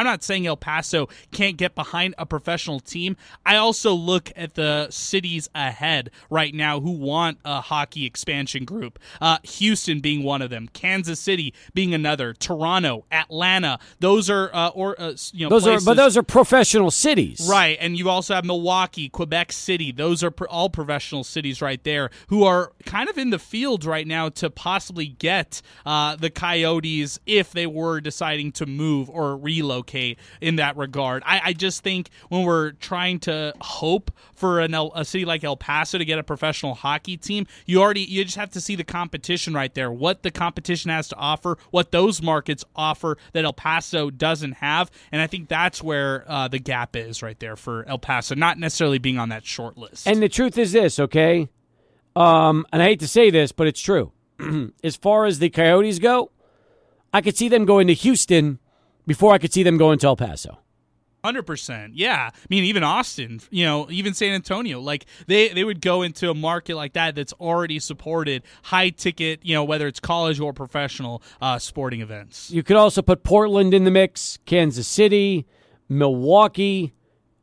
I'm not saying El Paso can't get behind a professional team. I also look at the cities ahead right now who want a hockey expansion group. Houston being one of them, Kansas City being another, Toronto, Atlanta. Those are those are professional cities, right? And you also have Milwaukee, Quebec City. Those are all professional cities right there who are kind of in the field right now to possibly get the Coyotes if they were deciding to move or relocate in that regard. I just think when we're trying to hope for a city like El Paso to get a professional hockey team, you just have to see the competition right there, what the competition has to offer, what those markets offer that El Paso doesn't have, and I think that's where the gap is right there for El Paso, not necessarily being on that short list. And the truth is this, okay? And I hate to say this, but it's true. As far as the Coyotes go, I could see them going to Houston before I could see them going to El Paso. 100%. Yeah. I mean, even Austin, even San Antonio, like they would go into a market like that that's already supported high ticket, whether it's college or professional sporting events. You could also put Portland in the mix, Kansas City, Milwaukee,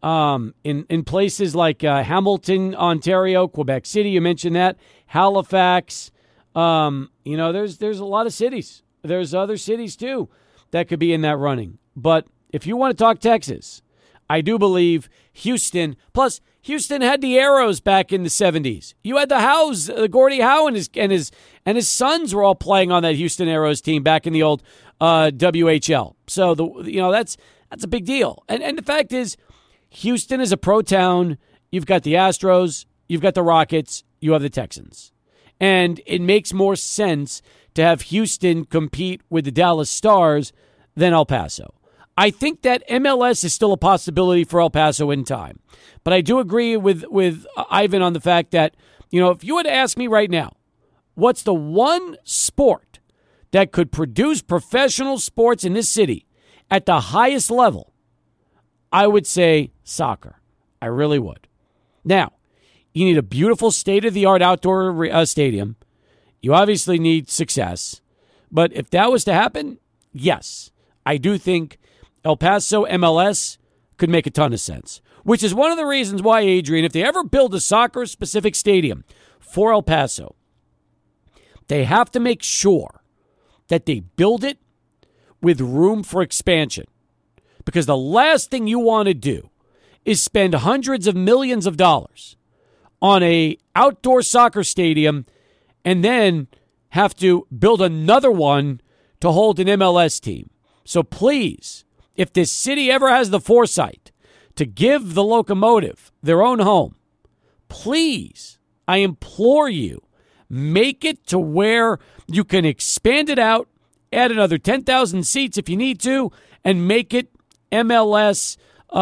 in places like Hamilton, Ontario, Quebec City, you mentioned that, Halifax. There's a lot of cities. There's other cities too that could be in that running. But if you want to talk Texas, I do believe Houston. Plus, Houston had the Arrows back in the 70s. You had the Howes, Gordie Howe, and his sons were all playing on that Houston Arrows team back in the old WHL. So that's a big deal. And the fact is, Houston is a pro town. You've got the Astros, you've got the Rockets, you have the Texans, and it makes more sense to have Houston compete with the Dallas Stars than El Paso. I think that MLS is still a possibility for El Paso in time. But I do agree with Ivan on the fact that, if you were to ask me right now, what's the one sport that could produce professional sports in this city at the highest level, I would say soccer. I really would. Now, you need a beautiful state-of-the-art outdoor stadium. You obviously need success. But if that was to happen, yes, I do think El Paso MLS could make a ton of sense, which is one of the reasons why, Adrian, if they ever build a soccer-specific stadium for El Paso, they have to make sure that they build it with room for expansion. Because the last thing you want to do is spend hundreds of millions of dollars on a outdoor soccer stadium and then have to build another one to hold an MLS team. So please, if this city ever has the foresight to give the Locomotive their own home, please, I implore you, make it to where you can expand it out, add another 10,000 seats if you need to, and make it MLS,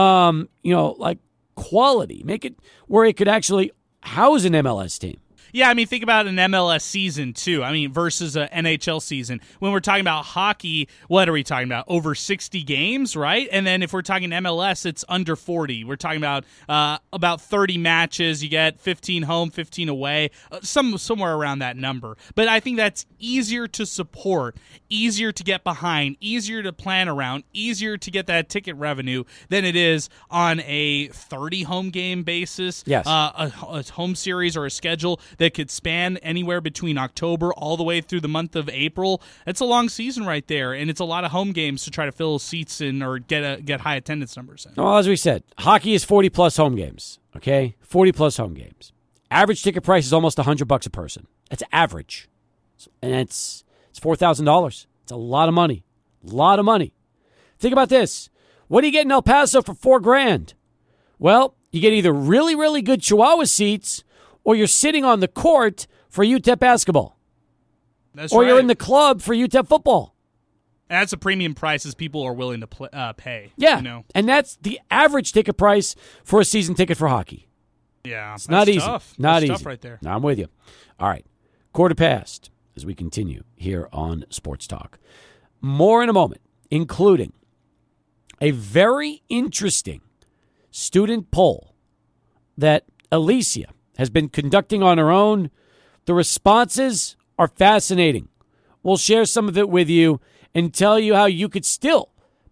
like quality. Make it where it could actually house an MLS team. Yeah, I mean, think about an MLS season, too. I mean, versus an NHL season. When we're talking about hockey, what are we talking about? Over 60 games, right? And then if we're talking MLS, it's under 40. We're talking about 30 matches. You get 15 home, 15 away, somewhere around that number. But I think that's easier to support, easier to get behind, easier to plan around, easier to get that ticket revenue than it is on a 30 home game basis. Yes. A home series or a schedule that could span anywhere between October all the way through the month of April. That's a long season right there, and it's a lot of home games to try to fill seats in or get high attendance numbers in. Well, as we said, hockey is 40-plus home games, okay? 40-plus home games. Average ticket price is almost $100 a person. That's average. And it's $4,000. It's a lot of money. A lot of money. Think about this. What do you get in El Paso for $4,000? Well, you get either really, really good Chihuahua seats, or you're sitting on the court for UTEP basketball. That's or right. You're in the club for UTEP football. And that's a premium prices people are willing to pay. Yeah, and that's the average ticket price for a season ticket for hockey. Yeah, it's not easy. Tough. Not that's easy. Tough right there. No, I'm with you. All right, quarter past as we continue here on Sports Talk. More in a moment, including a very interesting student poll that Alicia has been conducting on her own. The responses are fascinating. We'll share some of it with you and tell you how you could still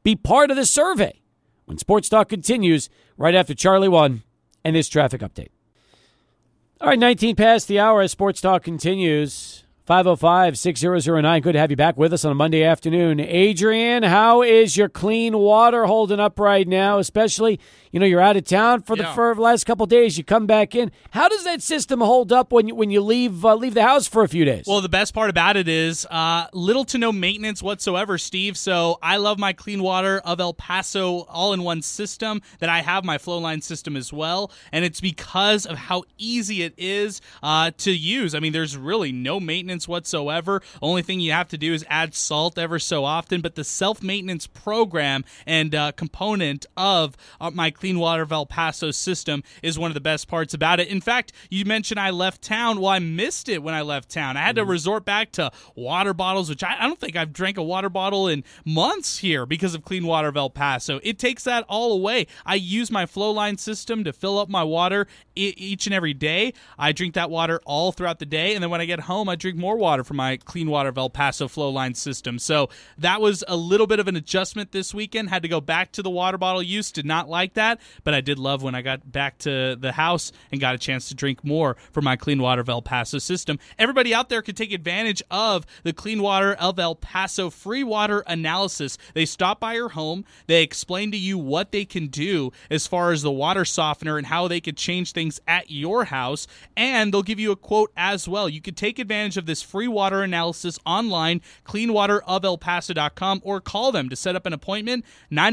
Be part of the survey when Sports Talk continues right after Charlie 1 and this traffic update. All right, 19 past the hour as Sports Talk continues. 505-6009. Good to have you back with us on a Monday afternoon. Adrian, how is your clean water holding up right now? Especially, you're out of town for the last couple of days. You come back in. How does that system hold up when you leave the house for a few days? Well, the best part about it is little to no maintenance whatsoever, Steve. So I love my Clean Water of El Paso all-in-one system that I have, my Flowline system as well. And it's because of how easy it is to use. I mean, there's really no maintenance whatsoever. Only thing you have to do is add salt ever so often, but the self-maintenance program and component of my Clean Water of El Paso system is one of the best parts about it. In fact, you mentioned I left town. Well, I missed it when I left town. I had to resort back to water bottles, which I don't think I've drank a water bottle in months here because of Clean Water of El Paso. It takes that all away. I use my Flowline system to fill up my water each and every day. I drink that water all throughout the day, and then when I get home, I drink more water from my Clean Water of El Paso Flowline system. So that was a little bit of an adjustment this weekend. Had to go back to the water bottle use. Did not like that, but I did love when I got back to the house and got a chance to drink more from my Clean Water of El Paso system. Everybody out there could take advantage of the Clean Water of El Paso free water analysis. They stop by your home. They explain to you what they can do as far as the water softener and how they could change things at your house, and they'll give you a quote as well. You could take advantage of this free water analysis online, cleanwaterofelpaso.com, or call them to set up an appointment,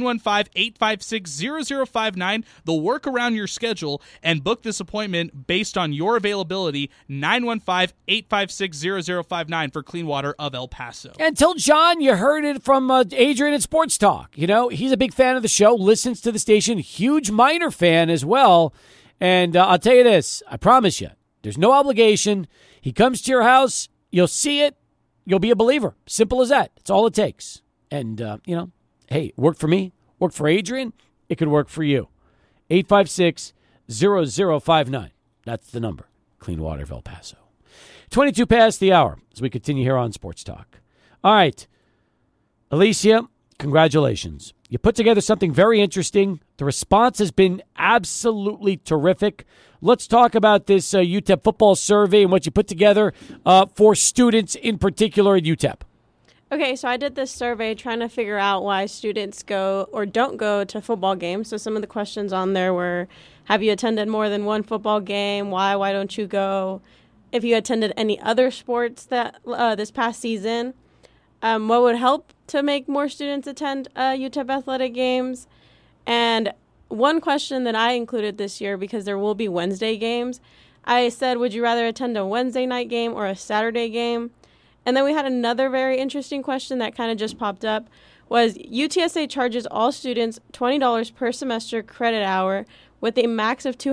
915-856-0059. They'll work around your schedule and book this appointment based on your availability, 915-856-0059 for Clean Water of El Paso. And tell John you heard it from Adrian at Sports Talk. He's a big fan of the show, listens to the station, huge Miner fan as well. And I'll tell you this, I promise you, there's no obligation. He comes to your house, you'll see it, you'll be a believer. Simple as that. It's all it takes. And, hey, it worked for me, worked for Adrian, it could work for you. 856-0059. That's the number. Clean Water of El Paso. 22 past the hour as we continue here on Sports Talk. All right. Alicia, congratulations. You put together something very interesting. The response has been absolutely terrific. Let's talk about this UTEP football survey and what you put together for students in particular at UTEP. Okay, so I did this survey trying to figure out why students go or don't go to football games. So some of the questions on there were, have you attended more than one football game? Why don't you go? If you attended any other sports that this past season, what would help to make more students attend UTEP athletic games? And one question that I included this year, because there will be Wednesday games, I said, would you rather attend a Wednesday night game or a Saturday game? And then we had another very interesting question that kind of just popped up, was UTSA charges all students $20 per semester credit hour with a max of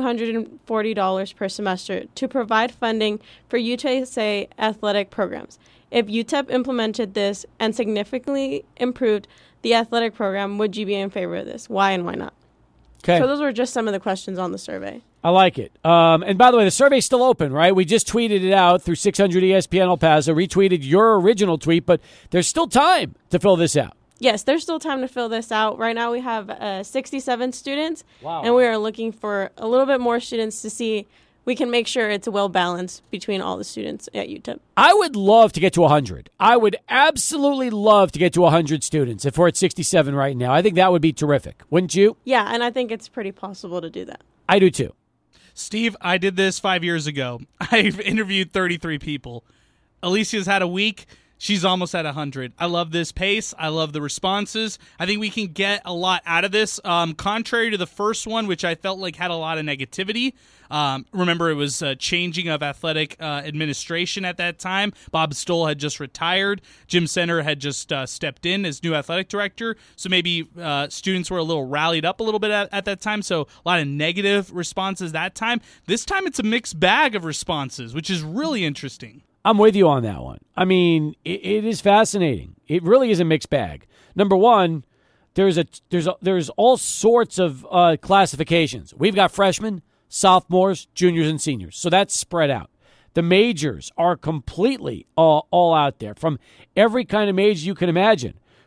$240 per semester to provide funding for UTSA athletic programs. If UTEP implemented this and significantly improved the athletic program, would you be in favor of this? Why and why not? Okay. So those were just some of the questions on the survey. I like it. And by the way, the survey's still open, right? We just tweeted it out through 600 ESPN El Paso, retweeted your original tweet, but there's still time to fill this out. Yes, there's still time to fill this out. Right now we have 67 students, Wow. And we are looking for a little bit more students to see we can make sure it's well balanced between all the students at UTEP. I would love to get to 100. I would absolutely love to get to 100 students if we're at 67 right now. I think that would be terrific, wouldn't you? Yeah, and I think it's pretty possible to do that. I do too. Steve, I did this 5 years ago. I've interviewed 33 people. Alicia's had a week. She's almost at 100. I love this pace. I love the responses. I think we can get a lot out of this. Contrary to the first one, which I felt like had a lot of negativity. Remember, it was changing of athletic administration at that time. Bob Stoll had just retired. Jim Center had just stepped in as new athletic director. So maybe students were a little rallied up a little bit at that time. So a lot of negative responses that time. This time it's a mixed bag of responses, which is really interesting. I'm with you on that one. I mean, it is fascinating. It really is a mixed bag. Number one, there's all sorts of classifications. We've got freshmen, sophomores, juniors, and seniors. So that's spread out. The majors are completely all out there, from every kind of major you can imagine,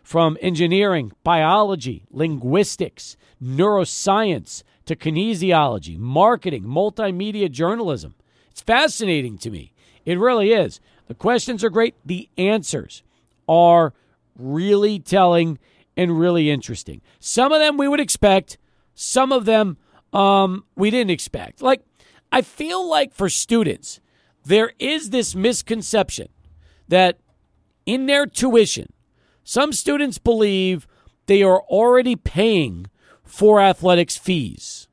from engineering, biology, linguistics, neuroscience, to kinesiology, marketing, multimedia journalism. It's fascinating to me. It really is. The questions are great. The answers are really telling and really interesting. Some of them we would expect. Some of them we didn't expect. Like, I feel like for students, there is this misconception that in their tuition, some students believe they are already paying for athletics fees.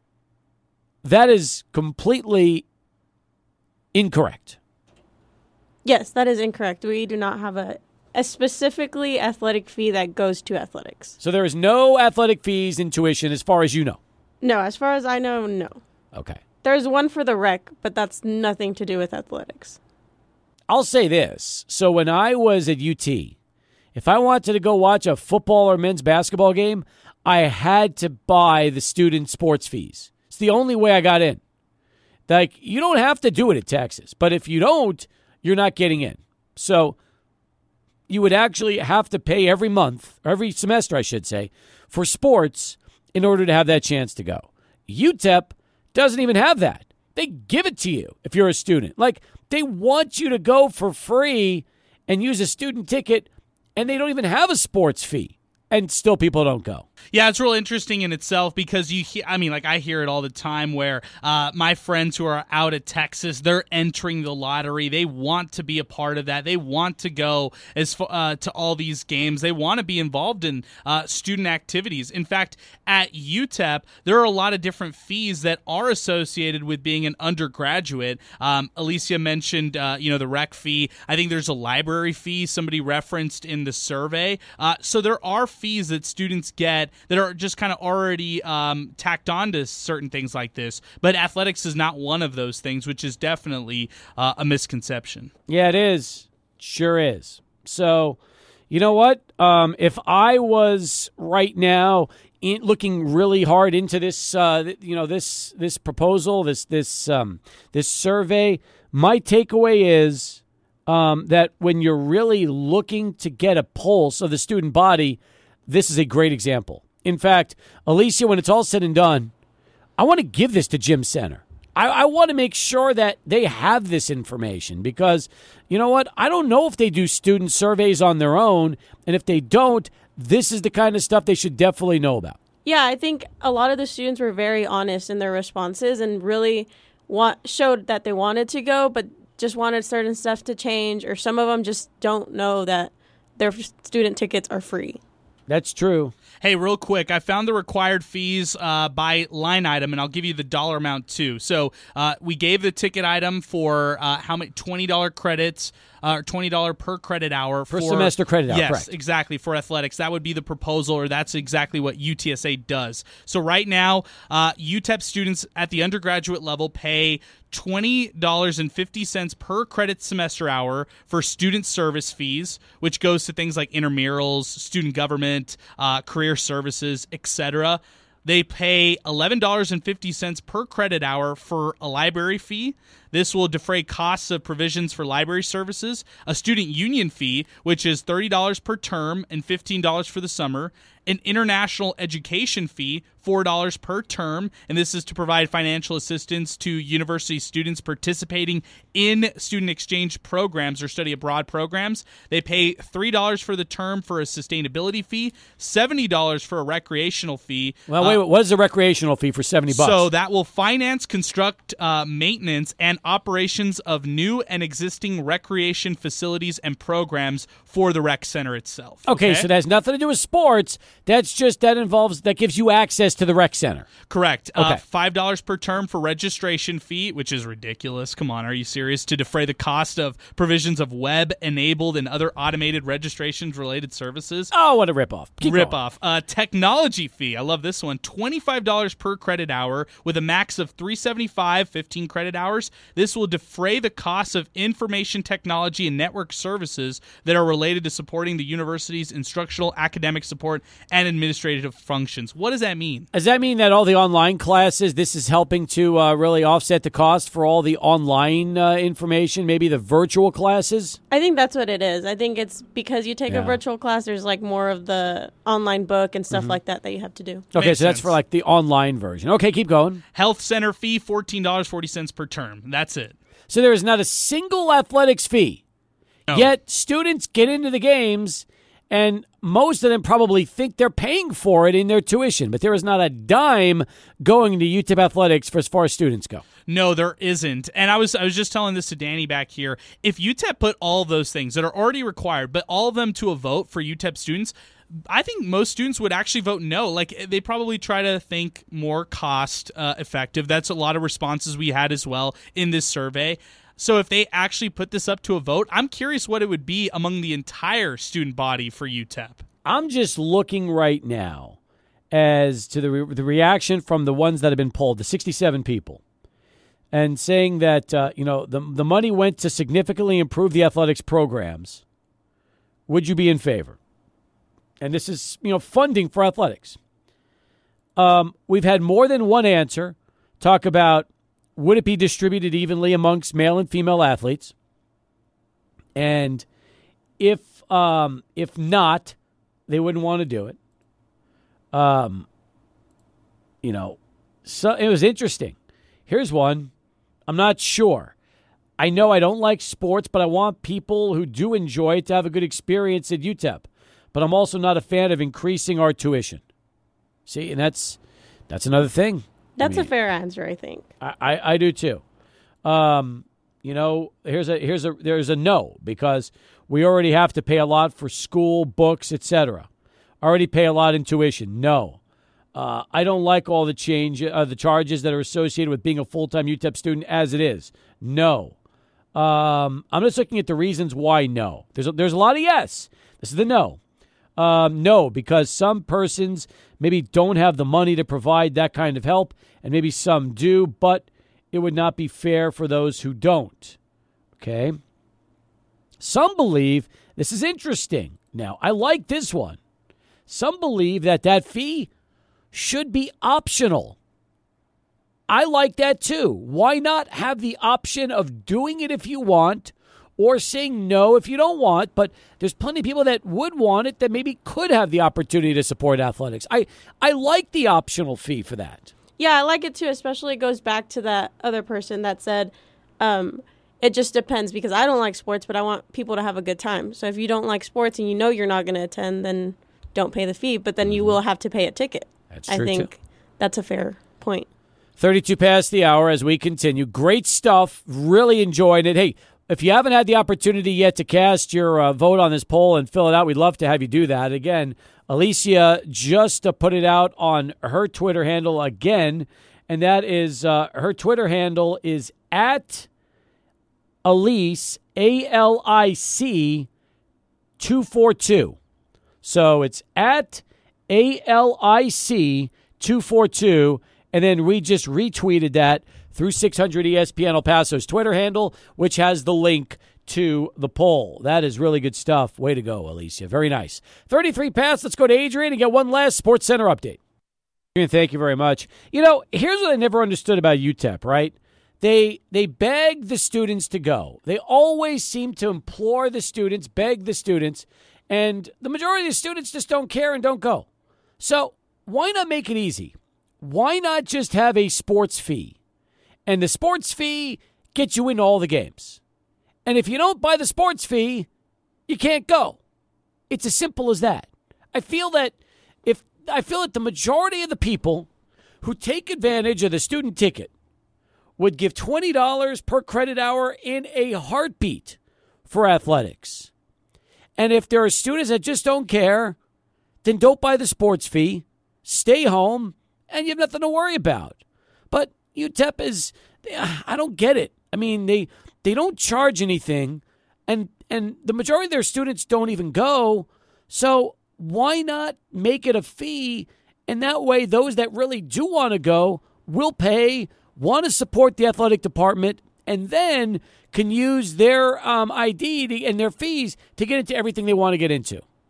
That is completely incorrect. Yes, that is incorrect. We do not have a specifically athletic fee that goes to athletics. So there is no athletic fees in tuition as far as you know? No, as far as I know, no. Okay. There's one for the rec, but that's nothing to do with athletics. I'll say this. So when I was at UT, if I wanted to go watch a football or men's basketball game, I had to buy the student sports fees. It's the only way I got in. Like, you don't have to do it at Texas, but if you don't, you're not getting in. So you would actually have to pay every month, or every semester, I should say, for sports in order to have that chance to go. UTEP doesn't even have that. They give it to you if you're a student. Like, they want you to go for free and use a student ticket, and they don't even have a sports fee. And still people don't go. Yeah, it's real interesting in itself because I hear it all the time where my friends who are out at Texas, they're entering the lottery. They want to be a part of that. They want to go to all these games. They want to be involved in student activities. In fact, at UTEP, there are a lot of different fees that are associated with being an undergraduate. Alicia mentioned, the rec fee. I think there's a library fee somebody referenced in the survey. So there are fees that students get that are just kind of already tacked on to certain things like this. But athletics is not one of those things, which is definitely a misconception. Yeah, it is. Sure is. So, you know what? If I was right now looking really hard into this, this proposal, this survey, my takeaway is that when you're really looking to get a pulse of the student body, this is a great example. In fact, Alicia, when it's all said and done, I want to give this to Gym Center. I want to make sure that they have this information because, you know what? I don't know if they do student surveys on their own, and if they don't, this is the kind of stuff they should definitely know about. Yeah, I think a lot of the students were very honest in their responses and really showed that they wanted to go, but just wanted certain stuff to change, or some of them just don't know that their student tickets are free. That's true. Hey, real quick, I found the required fees by line item, and I'll give you the dollar amount too. So we gave the ticket item for how many $20 credits, $20 per credit hour for semester credit hour. Yes, correct. Exactly, for athletics. That would be the proposal, or that's exactly what UTSA does. So right now, UTEP students at the undergraduate level pay $20.50 per credit semester hour for student service fees, which goes to things like intramurals, student government, career services, etc. They pay $11.50 per credit hour for a library fee. This will defray costs of provisions for library services, a student union fee, which is $30 per term and $15 for the summer, an international education fee, $4 per term, and this is to provide financial assistance to university students participating in student exchange programs or study abroad programs. They pay $3 for the term for a sustainability fee, $70 for a recreational fee. Well, wait, what is the recreational fee for $70? So that will finance, construct, maintenance, and operations of new and existing recreation facilities and programs for the rec center itself. Okay, so that has nothing to do with sports. That gives you access to the rec center. Correct. Okay. $5 per term for registration fee, which is ridiculous. Come on, are you serious? To defray the cost of provisions of web-enabled and other automated registrations-related services. Oh, what a ripoff. Ripoff. Technology fee. I love this one. $25 per credit hour with a max of 375, 15 credit hours. This will defray the costs of information technology and network services that are related to supporting the university's instructional, academic support, and administrative functions. What does that mean? Does that mean that all the online classes, this is helping to really offset the cost for all the online information, maybe the virtual classes? I think that's what it is. I think it's because you take a virtual class, there's like more of the online book and stuff like that you have to do. Okay, Makes so that's sense. for like the online version. Okay, keep going. Health center fee, $14.40 per term. That's it. So there is not a single athletics fee. No. Yet students get into the games, and most of them probably think they're paying for it in their tuition. But there is not a dime going to UTEP athletics for as far as students go. No, there isn't. And I was just telling this to Danny back here. If UTEP put all those things that are already required, but all of them to a vote for UTEP students, I think most students would actually vote no. Like, they probably try to think more cost effective. That's a lot of responses we had as well in this survey. So if they actually put this up to a vote, I'm curious what it would be among the entire student body for UTEP. I'm just looking right now as to the reaction from the ones that have been polled, the 67 people, and saying that the money went to significantly improve the athletics programs. Would you be in favor? And this is funding for athletics. We've had more than one answer talk about, would it be distributed evenly amongst male and female athletes? And if not, they wouldn't want to do it. So it was interesting. Here's one. I'm not sure. I know I don't like sports, but I want people who do enjoy it to have a good experience at UTEP. But I'm also not a fan of increasing our tuition. See, and that's another thing. That's a fair answer, I think. I do too. There's a no, because we already have to pay a lot for school, books, etc. Already pay a lot in tuition. No. I don't like all the charges that are associated with being a full-time UTEP student as it is. No. I'm just looking at the reasons why no. There's a lot of yes. This is the no. No, because some persons maybe don't have the money to provide that kind of help, and maybe some do, but it would not be fair for those who don't. Okay? Some believe, this is interesting. Now, I like this one. Some believe that fee should be optional. I like that too. Why not have the option of doing it if you want, or saying no if you don't want? But there's plenty of people that would want it that maybe could have the opportunity to support athletics. I like the optional fee for that. Yeah, I like it too, especially it goes back to that other person that said it just depends, because I don't like sports, but I want people to have a good time. So if you don't like sports and you know you're not going to attend, then don't pay the fee, but then you will have to pay a ticket. That's true, I think too. That's a fair point. 32 past the hour as we continue. Great stuff. Really enjoyed it. Hey, if you haven't had the opportunity yet to cast your vote on this poll and fill it out, we'd love to have you do that. Again, Alicia just put it out on her Twitter handle again, and that is her Twitter handle is at Alice, ALIC 242. So it's at ALIC 242, and then we just retweeted that through 600 ESPN El Paso's Twitter handle, which has the link to the poll. That is really good stuff. Way to go, Alicia. Very nice. 33 past. Let's go to Adrian and get one last Sports Center update. Adrian, thank you very much. Here's what I never understood about UTEP, right? They beg the students to go. They always seem to implore the students, beg the students, and the majority of the students just don't care and don't go. So why not make it easy? Why not just have a sports fee? And the sports fee gets you in all the games. And if you don't buy the sports fee, you can't go. It's as simple as that. I feel that the majority of the people who take advantage of the student ticket would give $20 per credit hour in a heartbeat for athletics. And if there are students that just don't care, then don't buy the sports fee, stay home, and you have nothing to worry about. But UTEP is, I don't get it. I mean, they don't charge anything, and the majority of their students don't even go. So why not make it a fee? And that way, those that really do want to go will pay, want to support the athletic department, and then can use their ID and their fees to get into everything they want to get into.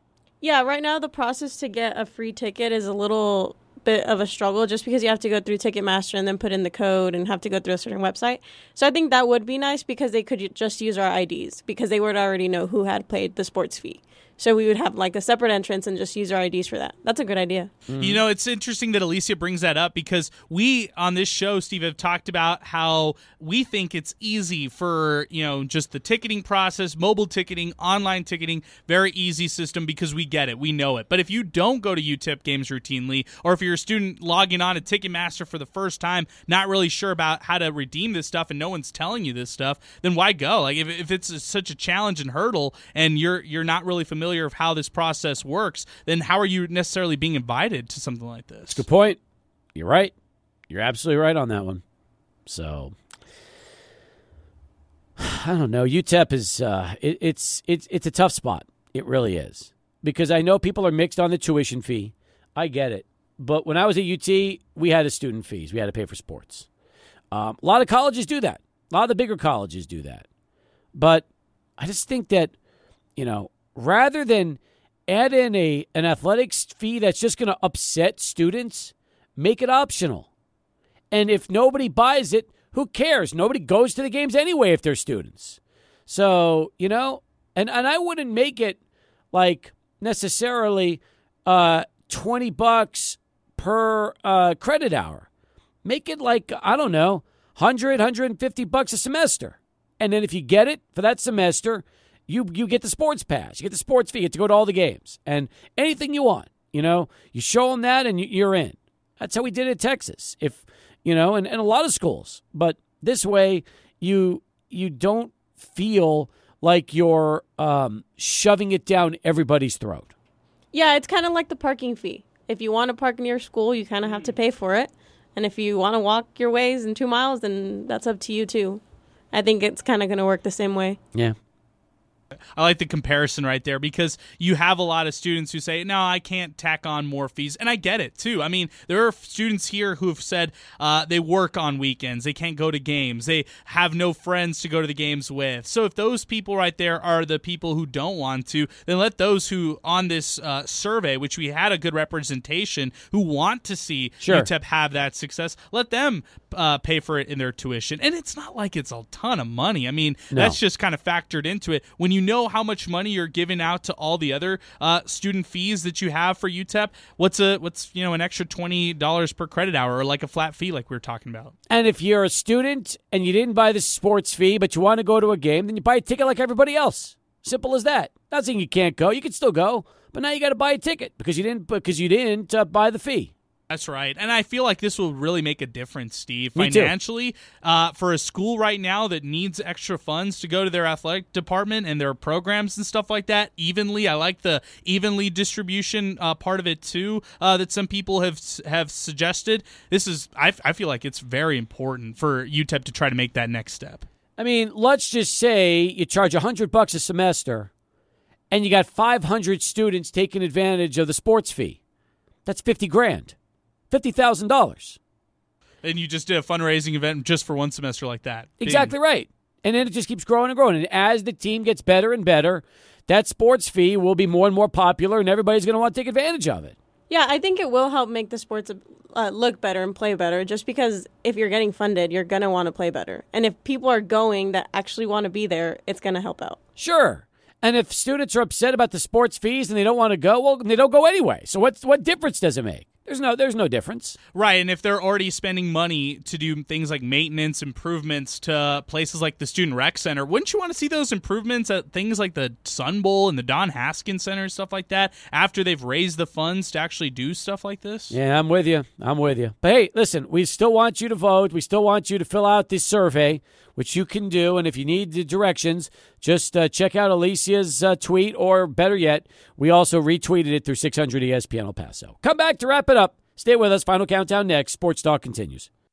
Yeah, right now the process to get a free ticket is a little bit of a struggle just because you have to go through Ticketmaster and then put in the code and have to go through a certain website. So I think that would be nice because they could just use our IDs because they would already know who had paid the sports fee. So we would have like a separate entrance and just use our IDs for that. That's a good idea. Mm-hmm. You know, it's interesting that Alicia brings that up because we, on this show, Steve, have talked about how we think it's easy for, just the ticketing process, mobile ticketing, online ticketing, very easy system because we get it. We know it. But if you don't go to UTEP games routinely, or if you're a student logging on to Ticketmaster for the first time, not really sure about how to redeem this stuff and no one's telling you this stuff, then why go? Like if it's such a challenge and hurdle and you're not really familiar of how this process works, then how are you necessarily being invited to something like this? That's a good point. You're right. You're absolutely right on that one. So, I don't know. UTEP is it's a tough spot. It really is. Because I know people are mixed on the tuition fee. I get it. But when I was at UT, we had a student fees. We had to pay for sports. A lot of colleges do that. A lot of the bigger colleges do that. But I just think that, rather than add in an athletics fee that's just going to upset students, make it optional. And if nobody buys it, who cares? Nobody goes to the games anyway if they're students. So, and I wouldn't make it like necessarily $20 per credit hour. Make it like, I don't know, $100, $150 a semester. And then if you get it for that semester, you get the sports pass. You get the sports fee. You get to go to all the games. And anything you want, you show them that and you're in. That's how we did it in Texas. And a lot of schools. But this way, you don't feel like you're shoving it down everybody's throat. Yeah, it's kind of like the parking fee. If you want to park near school, you kind of have to pay for it. And if you want to walk your ways in 2 miles, then that's up to you, too. I think it's kind of going to work the same way. Yeah. I like the comparison right there because you have a lot of students who say, no, I can't tack on more fees. And I get it, too. I mean, there are students here who have said they work on weekends. They can't go to games. They have no friends to go to the games with. So if those people right there are the people who don't want to, then let those who on this survey, which we had a good representation, who want to see UTEP have that success, let them pay for it in their tuition. And it's not like it's a ton of money. I mean, that's just kind of factored into it. When you know how much money you're giving out to all the other student fees that you have for UTEP, what's an extra $20 per credit hour or like a flat fee like we were talking about? And if you're a student and you didn't buy the sports fee but you want to go to a game, then you buy a ticket like everybody else. Simple as that. Not saying you can't go. You can still go, but now you got to buy a ticket because you didn't buy the fee. That's right. And I feel like this will really make a difference, Steve, Me financially. For a school right now that needs extra funds to go to their athletic department and their programs and stuff like that evenly. I like the evenly distribution part of it, too, that some people have suggested. I feel like it's very important for UTEP to try to make that next step. I mean, let's just say you charge $100 a semester and you got 500 students taking advantage of the sports fee. That's $50,000. $50,000. And you just did a fundraising event just for one semester like that. Exactly right. And then it just keeps growing and growing. And as the team gets better and better, that sports fee will be more and more popular, and everybody's going to want to take advantage of it. Yeah, I think it will help make the sports look better and play better, just because if you're getting funded, you're going to want to play better. And if people are going that actually want to be there, it's going to help out. Sure. And if students are upset about the sports fees and they don't want to go, well, they don't go anyway. So what difference does it make? There's no difference. Right, and if they're already spending money to do things like maintenance improvements to places like the Student Rec Center, wouldn't you want to see those improvements at things like the Sun Bowl and the Don Haskins Center and stuff like that after they've raised the funds to actually do stuff like this? Yeah, I'm with you. But hey, listen, we still want you to vote. We still want you to fill out this survey, which you can do. And if you need the directions, just check out Alicia's tweet, or better yet, we also retweeted it through 600 ESPN El Paso. Come back to wrap it up. Stay with us. Final countdown next. Sports Talk continues.